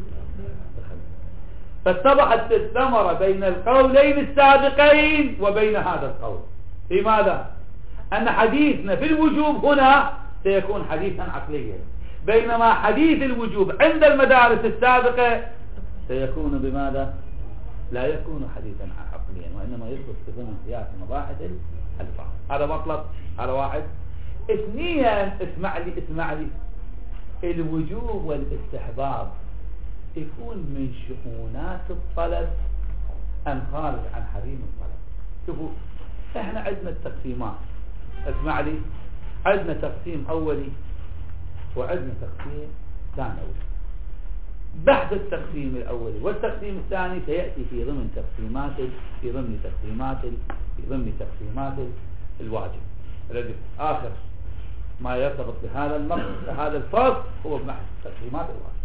A: فاتضحت الثمرة بين القولين السابقين وبين هذا القول. لماذا؟ أن حديثنا في الوجوب هنا سيكون حديثا عقليا، بينما حديث الوجوب عند المدارس السابقة سيكون بماذا؟ لا يكون حديثا عقليا، وإنما يدخل في ضمن سياق مباحث الفهم. هذا مطلب، هذا واحد. اثنيا اسمع لي اسمع لي الوجوب والاستحباب يكون من شؤونات الطلب أم خارج عن حريم الطلب؟ شوفوا احنا عندنا التقسيمات، اسمع لي، عندنا تقسيم أولي وعندنا تقسيم ثانوي. بعد التقسيم الأولي والتقسيم الثاني سيأتي في ضمن تقسيمات في ضمن تقسيمات في ضمن تقسيمات الواجب الذي آخر ما يرتبط بهذا المقصد هذا الفرق هو بحث تقسيمات الواجب.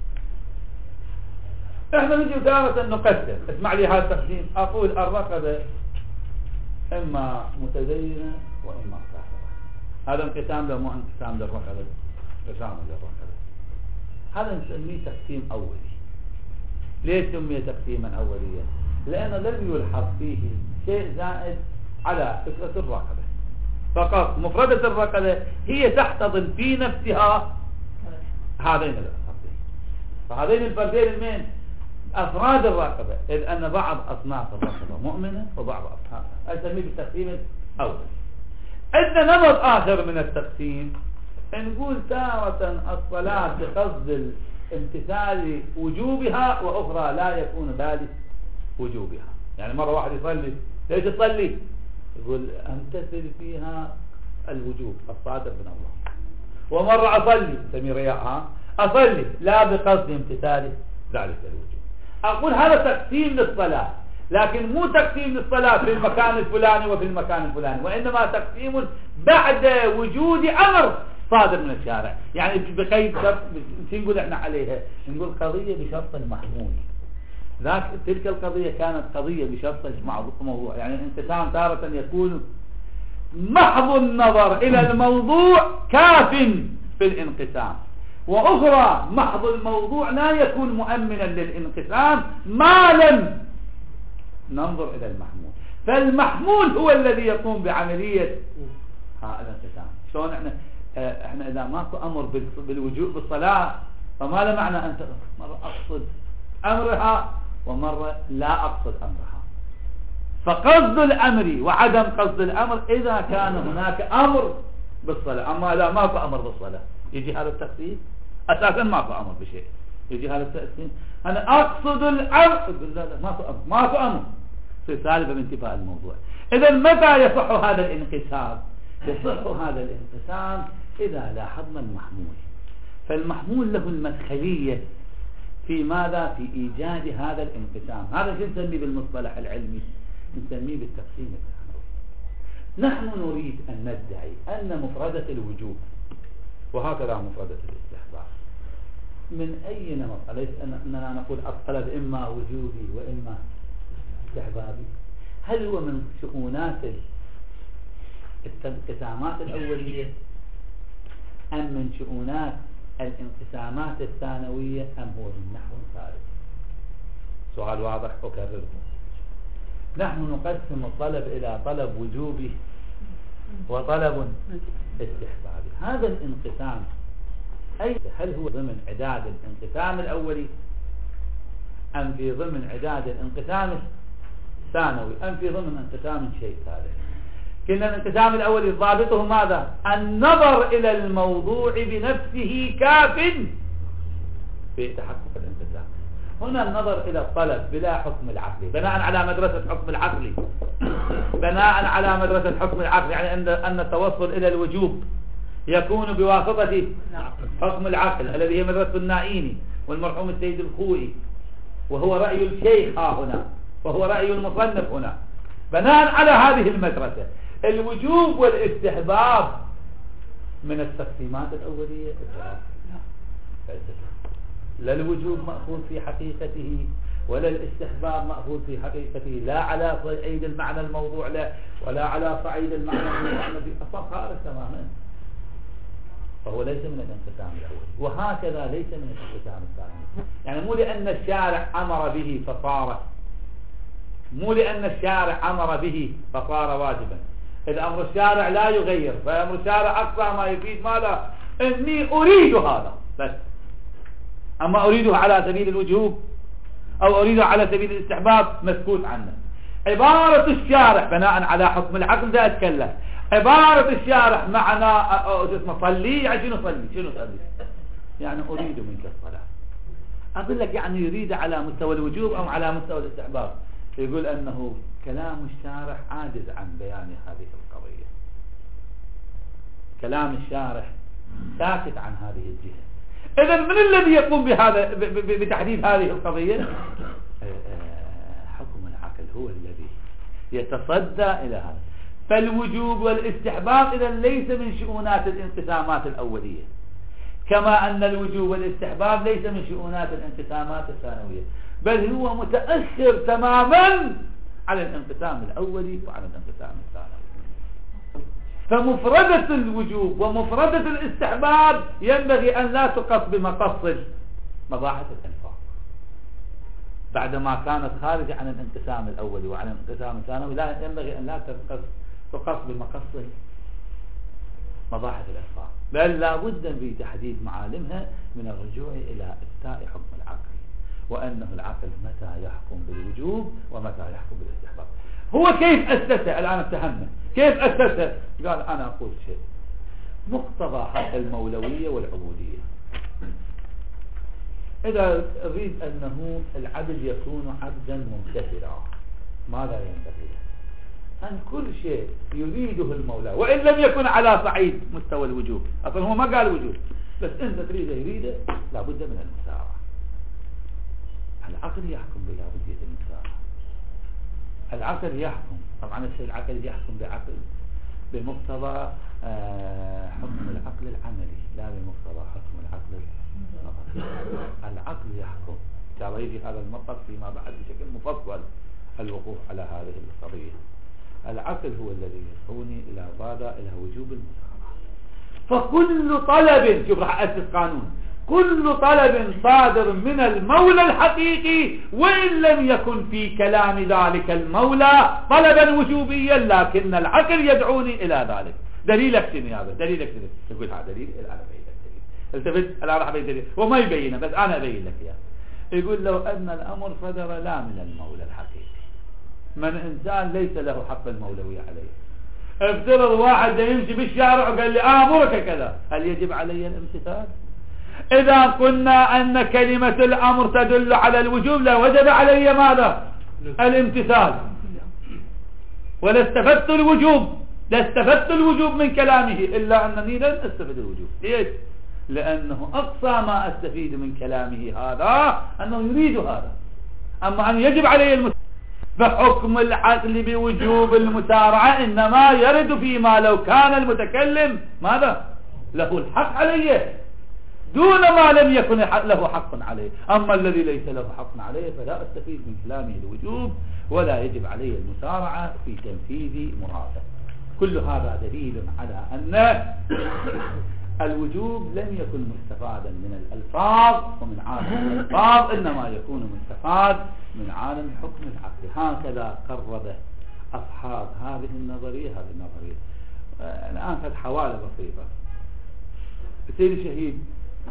A: احنا نجي تارة نقسم، اسمع لي هذا التقسيم، أقول الرقبة إما متزينة وإما كافرة. هذا انقسام له مو انقسام للرقبة، انقسام للرقبة. هذا نسميه تقسيم أولي. ليش سمي تقسيما أوليا؟ لأنه لم يلحظ فيه شيء زائد على فكرة الرقبة، فقط مفردة الرقبة هي تحتضن في نفسها هذين الفردين. فهذين الفردين المين؟ أفراد الرقبة، إذ أن بعض أصناف الرقبة مؤمنة وبعض أصنافها، أسميه بالتقسيم الأول. عندنا نمط آخر من التقسيم، نقول تارة الصلاة بقصد امتثال وجوبها، وأخرى لا يكون ذلك وجوبها. يعني مرة واحد يصلي، ليش يصلي؟ يقول أمتثل فيها الوجوب الصادر من الله. ومرة أصلي سمي رياءها، أصلي لا بقصد امتثال ذلك الوجوب. أقول هذا تقسيم للصلاة، لكن مو تقسيم للصلاة في المكان الفلاني وفي المكان الفلاني، وإنما تقسيم بعد وجود أمر صادر من الشارع. يعني بقيد شرط نقول احنا عليها، نقول قضية بشرط المحمول. ذاك تلك القضية كانت قضية بشرط الموضوع. يعني الانقسام تارة يكون محض النظر إلى الموضوع كاف في الانقسام، وأخرى محض الموضوع لا يكون مؤمنا للانقسام ما لم ننظر إلى المحمول. فالمحمول هو الذي يقوم بعملية ها الانقسام. شلون احنا اه احنا اذا ماكو امر بالوجوب بالصلاة فما له معنى انت مرة اقصد امرها ومرة لا اقصد امرها. فقصد الامر وعدم قصد الامر اذا كان هناك امر بالصلاة. اما اذا ماكو امر بالصلاة يجي هذا التخصيص. اساسا ماكو امر بشيء يجي هذا التخصيص. انا اقصد الامر تقول لا لا ماكو امر ماكو امر في سالفة بانتفاء الموضوع. اذا متى يصح هذا الانقسام؟ يصح هذا الانقسام إذا لاحظنا المحمول. فالمحمول له المدخلية في ماذا؟ في إيجاد هذا الانقسام. هذا شو نسميه بالمصطلح العلمي؟ نسميه بالتقسيم الثانوي. نحن نريد أن ندعي أن مفردة الوجوب وهكذا مفردة الاستحباب من أي نمط؟ أليس أننا نقول الطلب إما وجوبي وإما استحبابي؟ هل هو من شؤونات الانقسامات الأولية أم من شؤونات الانقسامات الثانوية أم هو من نحو ثالث؟ سؤال واضح أكرره. نحن نقسم الطلب إلى طلب وجوبي وطلب استحبابي. هذا الانقسام أي هل هو ضمن عداد الانقسام الأولي أم في ضمن عداد الانقسام الثانوي أم في ضمن انقسام شيء ثالث؟ كنا الانقسام الأولي ضابطه ماذا؟ النظر إلى الموضوع بنفسه كاف في تحقق الانقسام. هنا النظر إلى الطلب بلا حكم العقلي بناء على مدرسة حكم العقلي بناء على مدرسة حكم العقل. يعني أن أن التوصل إلى الوجوب يكون بواسطة حكم العقل الذي هي مدرسة النائيني والمرحوم السيد الخوئي، وهو رأي الشيخ ها هنا وهو رأي المصنف هنا. بناء على هذه المدرسة الوجوب والاستحباب من التقسيمات الأولية لا الوجوب مأخوذ في حقيقته ولا الاستحباب مأخوذ في حقيقته، لا على صعيد المعنى الموضوع له ولا على صعيد المعنى الموضوع في أصلا خارج تماما. فهو ليس من الانقسام الأول وهكذا ليس من الانقسام الثاني. يعني مو لأن الشارع أمر به فصار مو لأن الشارع أمر به فصار واجبا. إذا أمر الشارع لا يغير فأمر الشارع أقصى ما يفيد ماذا؟ إني أريد هذا بس. أما أريده على سبيل الوجوب أو أريده على سبيل الاستحباب مسكوت عنه. عبارة الشارع بناء على حكم العقل ده أتكلم. عبارة الشارع معنى اسمه صلي يعني شنو صلي شنو صلي يعني أريد منك الصلاة. أقول لك يعني يريد على مستوى الوجوب أو على مستوى الاستحباب؟ يقول أنه كلام الشارع عاجز عن بيان هذه القضية. كلام الشارع ساكت عن هذه الجهة. إذن من الذي يقوم بهذا بتحديد هذه القضية؟ حكم العقل هو الذي يتصدى إلى هذا. فالوجوب والاستحباب إذن ليس من شؤونات الانقسامات الأولية، كما أن الوجوب والاستحباب ليس من شؤونات الانقسامات الثانوية، بل هو متأخر تماما على الانقسام الأولي وعلى الانقسام الثانوي. فمفردة الوجوب ومفردة الاستحباب ينبغي أن لا تقص بمقص مباحث الألفاظ بعدما كانت خارجة عن الانقسام الأولي وعن الانقسام الثانوي. لا ينبغي أن لا تقص تقص بمقص مباحث الألفاظ، بل لا بد في تحديد معالمها من الرجوع إلى إفتاء حكم العقل، وأنه العقل متى يحكم بالوجوب ومتى يحكم بالاستحباب. هو كيف أسسه؟ الآن اتهمنا كيف أسسه؟ قال أنا أقول شيء مقتضى حق المولوية والعبودية. إذا أريد أنه العبد يكون عبدا ممتثلا ماذا ينبغي له؟ أن كل شيء يريده المولى وإن لم يكن على صعيد مستوى الوجوب. أصلا هو ما قال وجوب بس أنت تريده يريده لابد من المساواة. العقل يحكم بعبودية المساواة. العقل يحكم طبعا العقل يحكم بعقل بمقتضى آه حكم العقل العملي لا بمقتضى حكم العقل النظري. العقل يحكم، ترى يجي هذا المطلب فيما بعد بشكل مفصل الوقوف على هذه القضية. العقل هو الذي يدعوني إلى ماذا؟ إلى وجوب المسارعة. فكل طلب، شوف راح أسس قانون، كل طلب صادر من المولى الحقيقي وإن لم يكن في كلام ذلك المولى طلبا وجوبيا، لكن العقل يدعوني إلى ذلك. دليلك شنو هذا؟ دليلك شنو؟ يقول هذا دليل، أنا أبين لك دليل. التفت الآن راح أبين دليل وما يبينه بس أنا أبين لك إياه. يقول لو أن الأمر صدر لا من المولى الحقيقي، من إنسان ليس له حق المولوية عليه. افترض واحد يمشي بالشارع وقال لي آمرك كذا، هل يجب علي الامتثال؟ إذا قلنا أن كلمة الأمر تدل على الوجوب لوجب علي ماذا؟ الامتثال، ولاستفدت الوجوب، لاستفدت الوجوب من كلامه، إلا أنني لن أستفد الوجوب. ليش؟ لأنه أقصى ما أستفيد من كلامه هذا أنه يريد هذا، أما أن يجب عليه المسارعة. فحكم العقل بوجوب المسارعة إنما يرد فيما لو كان المتكلم ماذا؟ له الحق عليه دون ما لم يكن له حق عليه. أما الذي ليس له حق عليه فلا أستفيد من كلامه الوجوب ولا يجب عليه المسارعة في تنفيذ مراده. كل هذا دليل على أن الوجوب لم يكن مستفادا من الألفاظ ومن عالم الألفاظ، إنما يكون مستفاد من عالم حكم العقل. هكذا قرب أصحاب هذه النظرية هذه النظرية. الآن فتح حوالة بسيطة. سيد الشهيد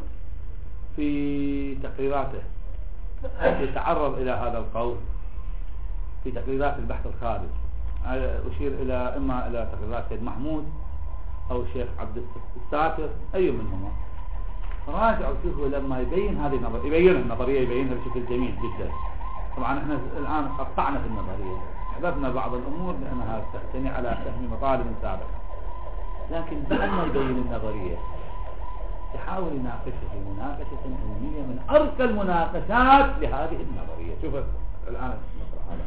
A: في تقريراته يتعرض إلى هذا القول في تقريرات البحث الخارج. أشير إلى إما إلى تقريرات سيد محمود أو الشيخ عبد الساتر، أي منهما. راجعوا شوفوا لما يبين هذه النظرية، يبين النظرية يبينها بشكل جميل جدا. طبعا احنا الآن قطعنا في النظرية، حذفنا بعض الأمور لأنها تحتمي على فهم مطالب سابقة، لكن بعد ما يبين النظرية يحاول يناقشها في مناقشة علمية من أرقى المناقشات لهذه النظرية. شوف الآن المسرح هذا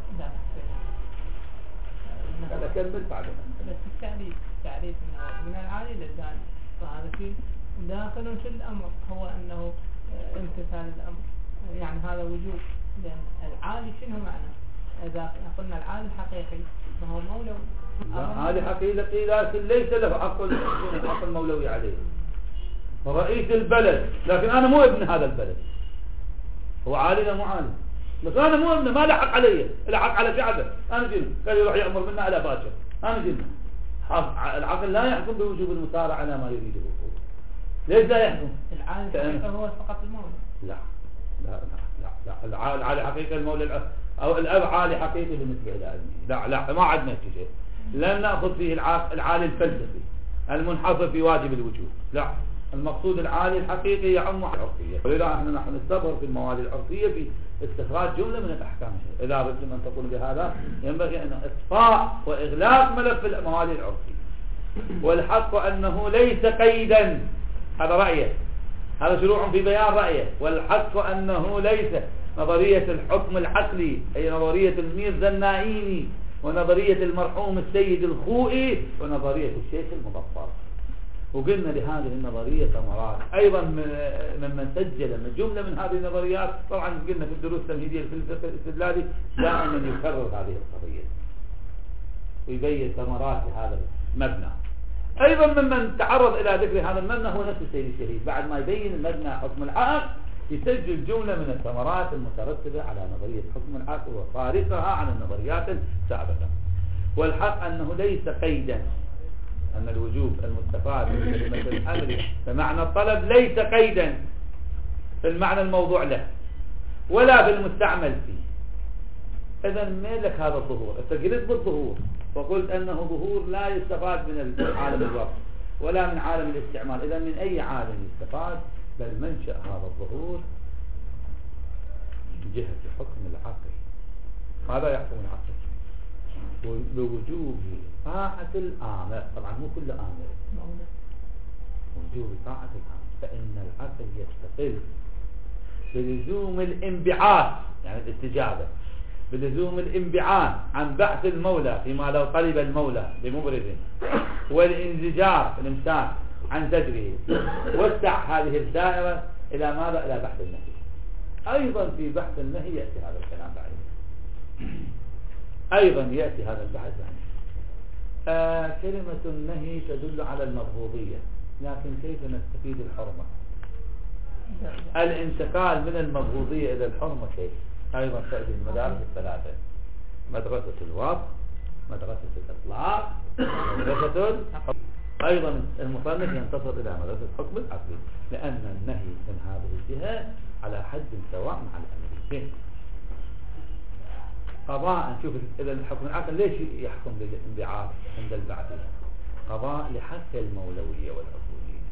A: هذا كلمة بعد
D: بس التعريف تعريف من العالي للداني، فهذا في داخل في الأمر هو أنه امتثال الأمر، يعني هذا وجوب. لأن العالي شنو معنى؟ إذا قلنا العالي الحقيقي فهو مولوي.
A: العالي حقيقي لكن ليس له حق حق المولوي عليه، رئيس البلد، لكن أنا مو ابن هذا البلد. هو عالي لا مو عالي، بس أنا مو ابنه، ما له حق علي، له حق على شعبه. أنا جن قال يروح يأمر منا على باشر، أنا جن. العقل لا يحكم بوجوب المسارعة على ما يريده هو. ليش لا يحكم؟
D: العالي الحقيقي هو فقط المولى.
A: لا لا لا لا العالي حقيقي المولى أو الأب عالي حقيقي بالنسبة إلى علمه. لا لا ما عندنا شيء. لن نأخذ فيه العالي الفلسفي المنحصر في واجب الوجوب. لا، المقصود العالي الحقيقي يعم العرفية. ولذا احنا نحن نستظهر في المواد العرفية في استخراج جملة من الأحكام الشرعية. إذا أردتم أن تقول بهذا ينبغي أن إطفاء وإغلاق ملف المواد العرفية. والحق أنه ليس قيدا، هذا رأيه، هذا شروع في بيان رأيه. والحق أنه ليس نظرية الحكم العقلي أي نظرية الميرزا النائيني ونظرية المرحوم السيد الخوئي ونظرية الشيخ المظفر. وقلنا لهذه النظرية ثمرات أيضا ممن سجل من جملة من هذه النظريات. طبعا قلنا في الدروس التمهيدية في الفقه الاستدلالي دائما يكرر هذه القضية ويبين ثمرات هذا المبنى. أيضا ممن تعرض إلى ذكر هذا المبنى هو نفس السيد الشهيد، بعد ما يبين المبنى حكم العقل يسجل جملة من الثمرات المترتبة على نظرية حكم العقل وفارقها عن النظريات السابقة. والحق أنه ليس قيدا، أن الوجوب المستفاد من كلمة الأمر بمعنى الطلب ليس قيدا في المعنى الموضوع له ولا في المستعمل فيه. إذا ما لك هذا الظهور؟ استقلت بالظهور وقلت أنه ظهور لا يستفاد من عالم الوصف ولا من عالم الاستعمال. إذا من أي عالم يستفاد؟ بل منشأ هذا الظهور من جهة حكم العقل. هذا يحكم العقل بوجوب طاعة الآمر. طبعا مو كل آمر، وجوب طاعة الآمر، فإن العقل يستقل بلزوم الانبعاث يعني الاستجابة بلزوم الانبعاث عن بعث المولى فيما لو طلب المولى بمبرز، والانزجار الامساك عن زجره، وسع هذه الدائرة إلى ماذا؟ إلى بحث النهي. أيضا في بحث النهي يأتي هذا الكلام بعد، أيضا يأتي هذا البحث بعد. آه كلمة النهي تدل على المبغوضية، لكن كيف نستفيد الحرمة؟ الانتقال من المبغوضية إلى الحرمة كيف؟ أيضا تأتي المدارس الثلاثة، مدرسة الوصف، مدرسة الإطلاق، مدرسة الحكم. أيضا المصنف ينتصر إلى مدرسة الحكم العقلي، لأن النهي من هذه الجهة على حد سواء مع الأمر. قضاء نشوف إذا الحكم العقلي ليش يحكم بالانبعاث عند البعث؟ قضاء لحق المولوية والعقولية.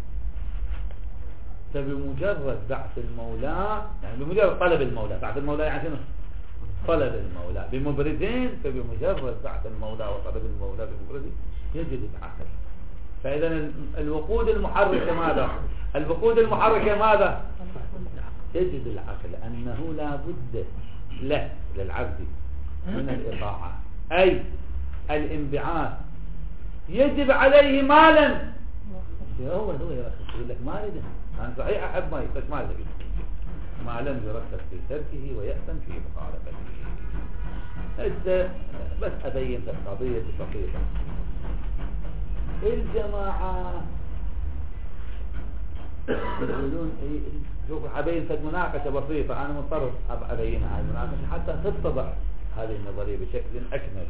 A: فبمجرد بعث المولى، يعني بمجرد طلب المولى، بعث المولى يعني شنو؟ طلب المولى بمبرزين، فبمجرد بعث المولى وطلب المولى بمبرزين يجد العقل. فإذا الوقود المحركة ماذا؟ الوقود المحركة ماذا؟ يجد العقل أنه لا بد له للعبد من الإطاعة، أي الانبعاث يجب عليه مالا. هو هو يرخص يقول لك ما يجب، أنا صحيح أحب ما يقص ما يجب، ما لم يرخص في تركه ويأثم في مخالفته. هسه بس أبين القضية بسيطة. الجماعة يقولون شوفوا حبين فد مناقشة بسيطة، أنا مضطر أبينها هذه المناقشة حتى تتضح هذه النظرية بشكل أكمل.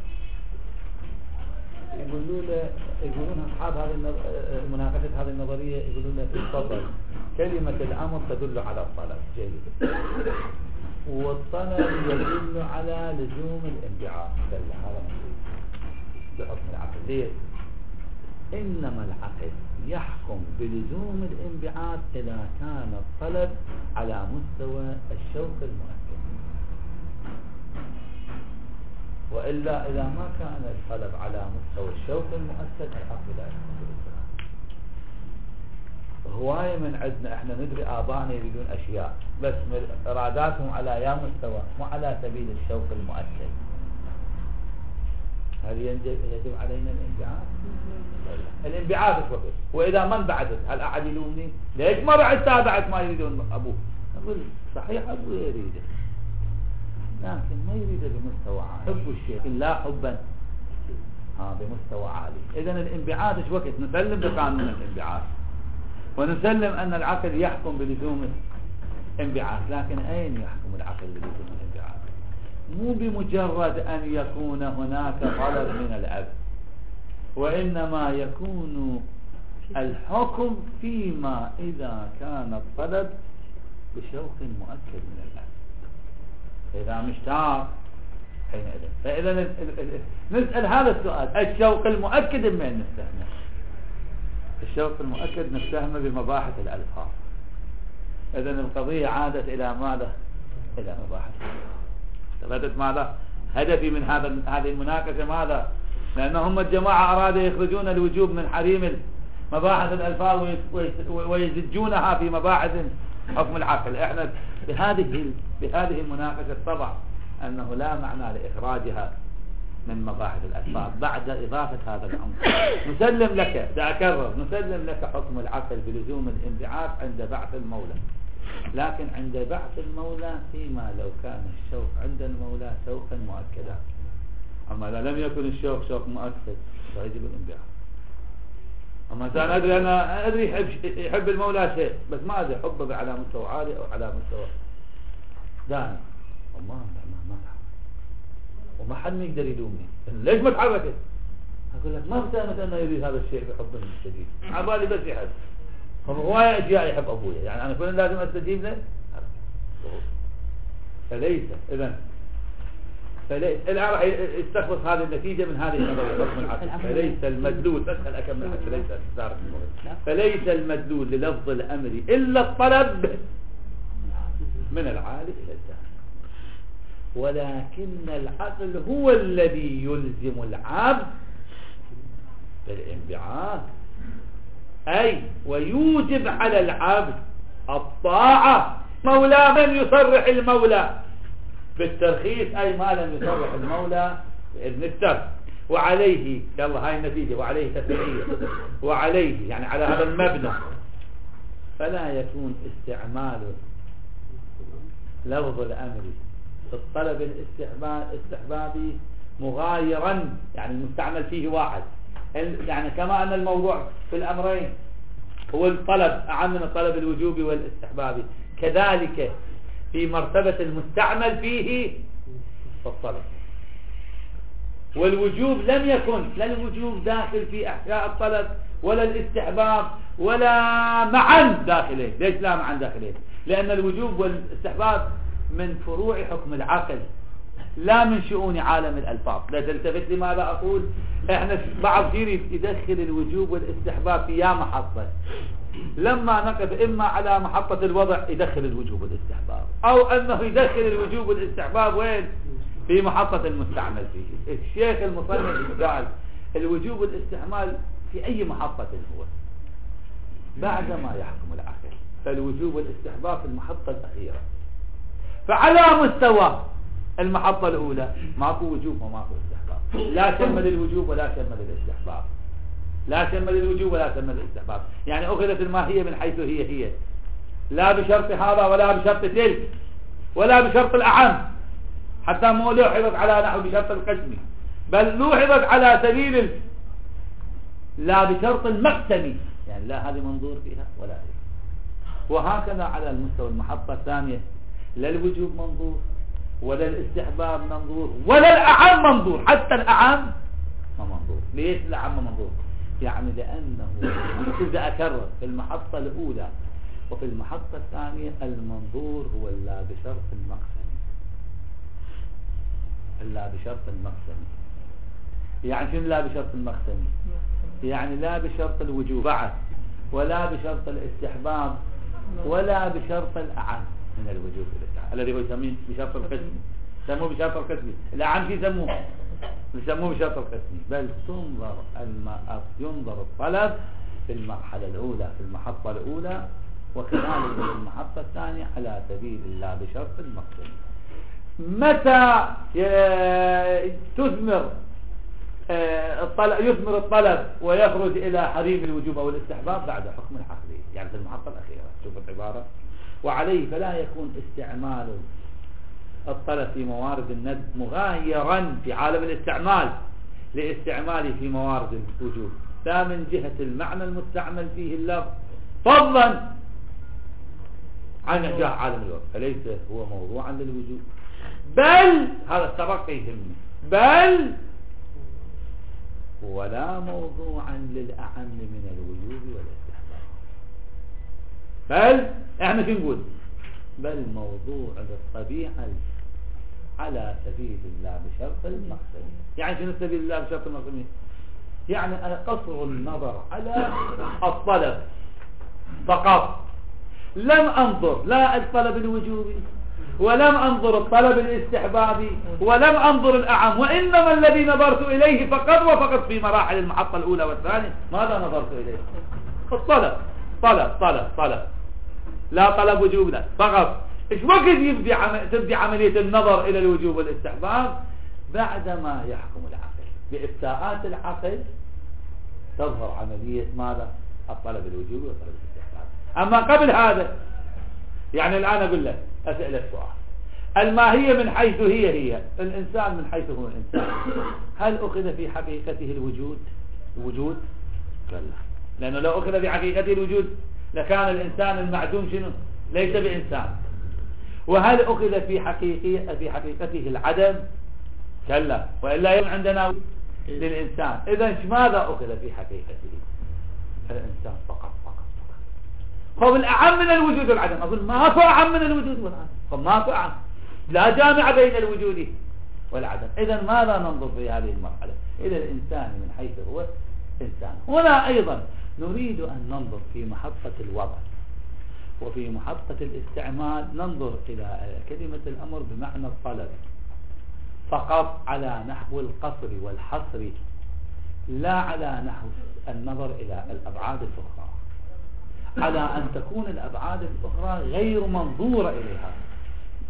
A: يقولون يقولون أصحاب هذه المناقشة هذه النظرية يقولون تفضل كلمة الأمر تدل على الطلب، جيد، والطلب يدل على لزوم الانبعاث، هذا مفهوم بحكم العقل. ليه؟ إنما العقل يحكم بلزوم الانبعاث إذا كان الطلب على مستوى الشوق المؤكد، وإلا إذا ما كان الطلب على مستوى الشوق المؤكد العقل لا يحكم بالانبعاث. هواية من عندنا احنا ندري آبائنا يريدون أشياء بس إراداتهم على يا مستوى مو على سبيل الشوق المؤكد. هل يجب, يجب علينا الانبعاث؟ الانبعاث وقت، وإذا ما انبعثت هل أحد يلومني؟ ليش ما بعد تابعت ما يريدون أبوه؟ أقول صحيح أبوه يريده، لكن ما يريده بمستوى عالي. حب الشيء لا حبا ها بمستوى عالي. إذن الانبعاث ايش وقت؟ نسلم بقانون الانبعاث ونسلم أن العقل يحكم بلزوم الانبعاث، لكن أين يحكم العقل بلزوم الانبعاث؟ مو بمجرد أن يكون هناك طلب من الأب، وإنما يكون الحكم فيما إذا كان الطلب بشوق مؤكد من الأب. إذا مشتاق حينئذ. فإذا نسأل هذا السؤال، الشوق المؤكد من نستهمه؟ الشوق المؤكد نستهمه بمباحث الألفاظ. إذن القضية عادت إلى ماذا؟ إلى مباحث الألفاظ. ماذا؟ هدفي من هذا هذه المناقشة ماذا؟ لأنهم الجماعة أرادوا يخرجون الوجوب من حريم مباحث الألفاظ ويزجونها في مباحث حكم العقل. احنا بهذه بهذه المناقشة طبعا أنه لا معنى لإخراجها من مباحث الألفاظ بعد إضافة هذا الأمر. نسلم لك، دا أكرر، نسلم لك حكم العقل بلزوم الانبعاث عند بعث المولى، لكن عند بعث المولى فيما لو كان الشوق عند المولى شوقا مؤكدا. أما إذا لم يكن الشوق شوق مؤكد فيجب الانبعاث. أما إذا أدري أنا أدري يحب, يحب المولى شيء بس ما أدري حبه على مستوى عالي أو على مستوى داني، وما ما وما حد ما يقدر يلومني ليش ما تحركت. أقول لك ما افتهمت أنه يريد هذا الشيء بحبه الشديد، عبالي بس يحب. هواية أشياء يحب أبويا، يعني أنا كل لازم أستجيب له. فليس إذن فليس الآن راح يستخلص هذه النتيجة من هذه النظرية حكم العقل. فليس المدلول، أسأل أكمل حتى ليس دارك الموضوع. فليس المدلول للفظ الأمر إلا الطلب من العالي إلى الداخل، ولكن العقل هو الذي يلزم العبد بالانبعاث، أي ويوجب على العبد الطاعة. مولى من يصرح المولى بالترخيص أي ما لم يصرح المولى بإذن الترك. وعليه يلا هاي النتيجة، وعليه تفعيل، وعليه يعني على هذا المبنى فلا يكون استعمال لفظ الأمر في الطلب الاستحبابي مغايرا، يعني المستعمل فيه واحد، يعني كما أن الموضوع في الأمرين هو الطلب أعم من الطلب الوجوبي والاستحبابي، كذلك في مرتبة المستعمل فيه الطلب. والوجوب لم يكن لا الوجوب داخل في أحكاء الطلب ولا الاستحباب ولا معا داخلين. ليش لا معا داخلين؟ لأن الوجوب والاستحباب من فروع حكم العقل لا من شؤون عالم الألفاظ. لا تلتفت لماذا أقول. احنا بعض يريد يدخل الوجوب والاستحباب في يا محطة، لما نقف إما على محطة الوضع يدخل الوجوب والاستحباب، أو أنه يدخل الوجوب والاستحباب وين؟ في محطة المستعمل فيه. الشيخ المصنف قال الوجوب والاستعمال في أي محطة هو بعدما يحكم العقل، فالوجوب والاستحباب في المحطة الأخيرة. فعلى مستوى المحطة الأولى ماكو وجوب وماكو استحباب، لا شمل الوجوب ولا شمل الاستحباب، لا شمل الوجوب ولا شمل الاستحباب. يعني أخذت الماهية من حيث هي هي، لا بشرط هذا ولا بشرط تلك ولا بشرط الأعم، حتى مو لوحظت على نحو بشرط القسم، بل لوحظت على سبيل ال... لا بشرط المقسم، يعني لا هذه منظور فيها ولا هي. وهكذا على المستوى المحطة الثانية لا الوجوب منظور ولا الاستحباب منظور ولا الأعم منظور، حتى الأعم ما منظور. ليش الأعم منظور؟ يعني لأنه إذا أكرر في المحطة الأولى وفي المحطة الثانية المنظور هو لا بشرط المقسم، لا بشرط المقسم. يعني شنو لا بشرط المقسم؟ يعني لا بشرط الوجوب بعد، ولا بشرط الاستحباب، ولا بشرط الأعم من الوجوب والاستحباب الذي هو يسميه بشرط القسم. يسموه بشرط القسم. الأعم شو يسموه؟ يسموه بشرط القسم. بل تنظر الم... ينظر الطلب في المرحلة الأولى في المحطة الأولى، وكذلك في المحطة الثانية على سبيل الله بشرط المقسم. متى تثمر الطلب يثمر الطلب ويخرج إلى حريم الوجوب أو الاستحباب؟ بعد حكم العقلي، يعني في المحطة الأخيرة. شوف العبارة. وعليه فلا يكون استعمال الطلب في موارد الند مغايرا في عالم الاستعمال لاستعماله في موارد الوجوب، لا من جهة المعنى المستعمل فيه اللفظ فضلا عن جهة عالم اللغة، فليس هو موضوعا للوجوب، بل هذا السبق يهمني، بل ولا موضوعا للأعم من الوجوب والاستحباب. بل احنا شو نقول؟ بل موضوع للطبيعة على سبيل الله بشرط المقسم. يعني شنو سبيل الله بشرط المقسم؟ يعني أنا قصر النظر على الطلب فقط، لم أنظر لا الطلب الوجوبي ولم أنظر الطلب الاستحبابي ولم أنظر الأعم، وإنما الذي نظرت إليه فقط وفقط في مراحل المحطة الأولى والثانية. ماذا نظرت إليه؟ الطلب. طلب طلب طلب لا طلب وجوب لا فقط. إيش وقت يبدي عم... تبدي عملية النظر إلى الوجوب والاستحباب؟ بعدما يحكم العقل بإفتاءات العقل تظهر عملية ماذا؟ الطلب الوجوبي والطلب الاستحباب. أما قبل هذا، يعني الآن أقول لك أسألك سؤال، الماهية من حيث هي هي، الإنسان من حيث هو الإنسان، هل أخذ في حقيقته الوجود؟ الوجود؟ لا، لأنه لو أخذ في حقيقته الوجود لكان الإنسان المعدوم شنو؟ ليس بإنسان. وهل أخذ في حقيقة في حقيقته العدم؟ كلا، وإلا يكون عندنا للإنسان. إذا ماذا أخذ في حقيقته؟ الإنسان فقط فقط فقط. هو الأعم من الوجود والعدم. أقول ما هو أعم من الوجود والعدم، فما هو أعم، لا جامع بين الوجود والعدم. إذا ماذا ننظر في هذه المرحلة؟ إلى الإنسان من حيث هو إنسان. هنا أيضا نريد أن ننظر في محطة الوضع وفي محطة الاستعمال، ننظر إلى كلمة الأمر بمعنى الطلب فقط على نحو القصر والحصر، لا على نحو النظر إلى الأبعاد الأخرى، على أن تكون الأبعاد الأخرى غير منظورة إليها.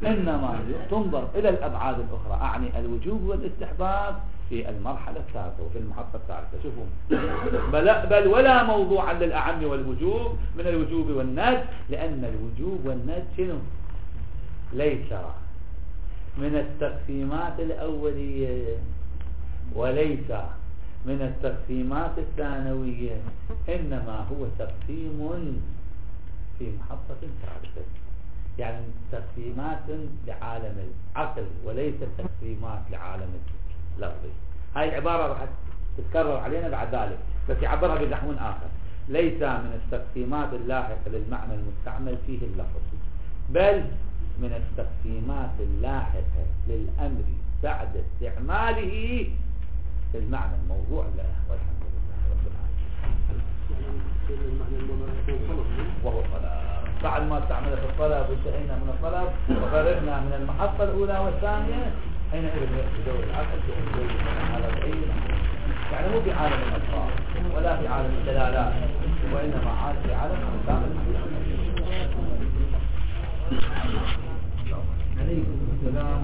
A: إنما تنظر إلى الأبعاد الأخرى، أعني الوجوب والاستحباب في المرحلة الثالثة وفي المحطة الثالثة. شوفوا، بل, بل ولا موضوعا للأعم والوجوب من الوجوب والند، لأن الوجوب والند شنو؟ ليس من التقسيمات الأولية وليس من التقسيمات الثانوية، إنما هو تقسيم في محطة ثالثة، يعني تقسيمات لعالم العقل وليس تقسيمات لعالم اللفظي. هاي العبارة راح تتكرر علينا بعد ذلك، بس يعبرها بنحو آخر: ليس من التقسيمات اللاحقة للمعنى المستعمل فيه اللفظ، بل من التقسيمات اللاحقة للأمر بعد استعماله في المعنى الموضوع له. والحمد لله رب العالمين. وهو طلب، بعد ما استعمل في الطلب وانتهينا من الطلب وفرغنا من المحطة الأولى والثانية، حينئذ يأتي دور العقل في أنزل من عالم العلم، يعني مو في عالم الأطفال ولا في عالم الدلالات، وإنما عاد في عالم أحكام الحياة. عليكم السلام.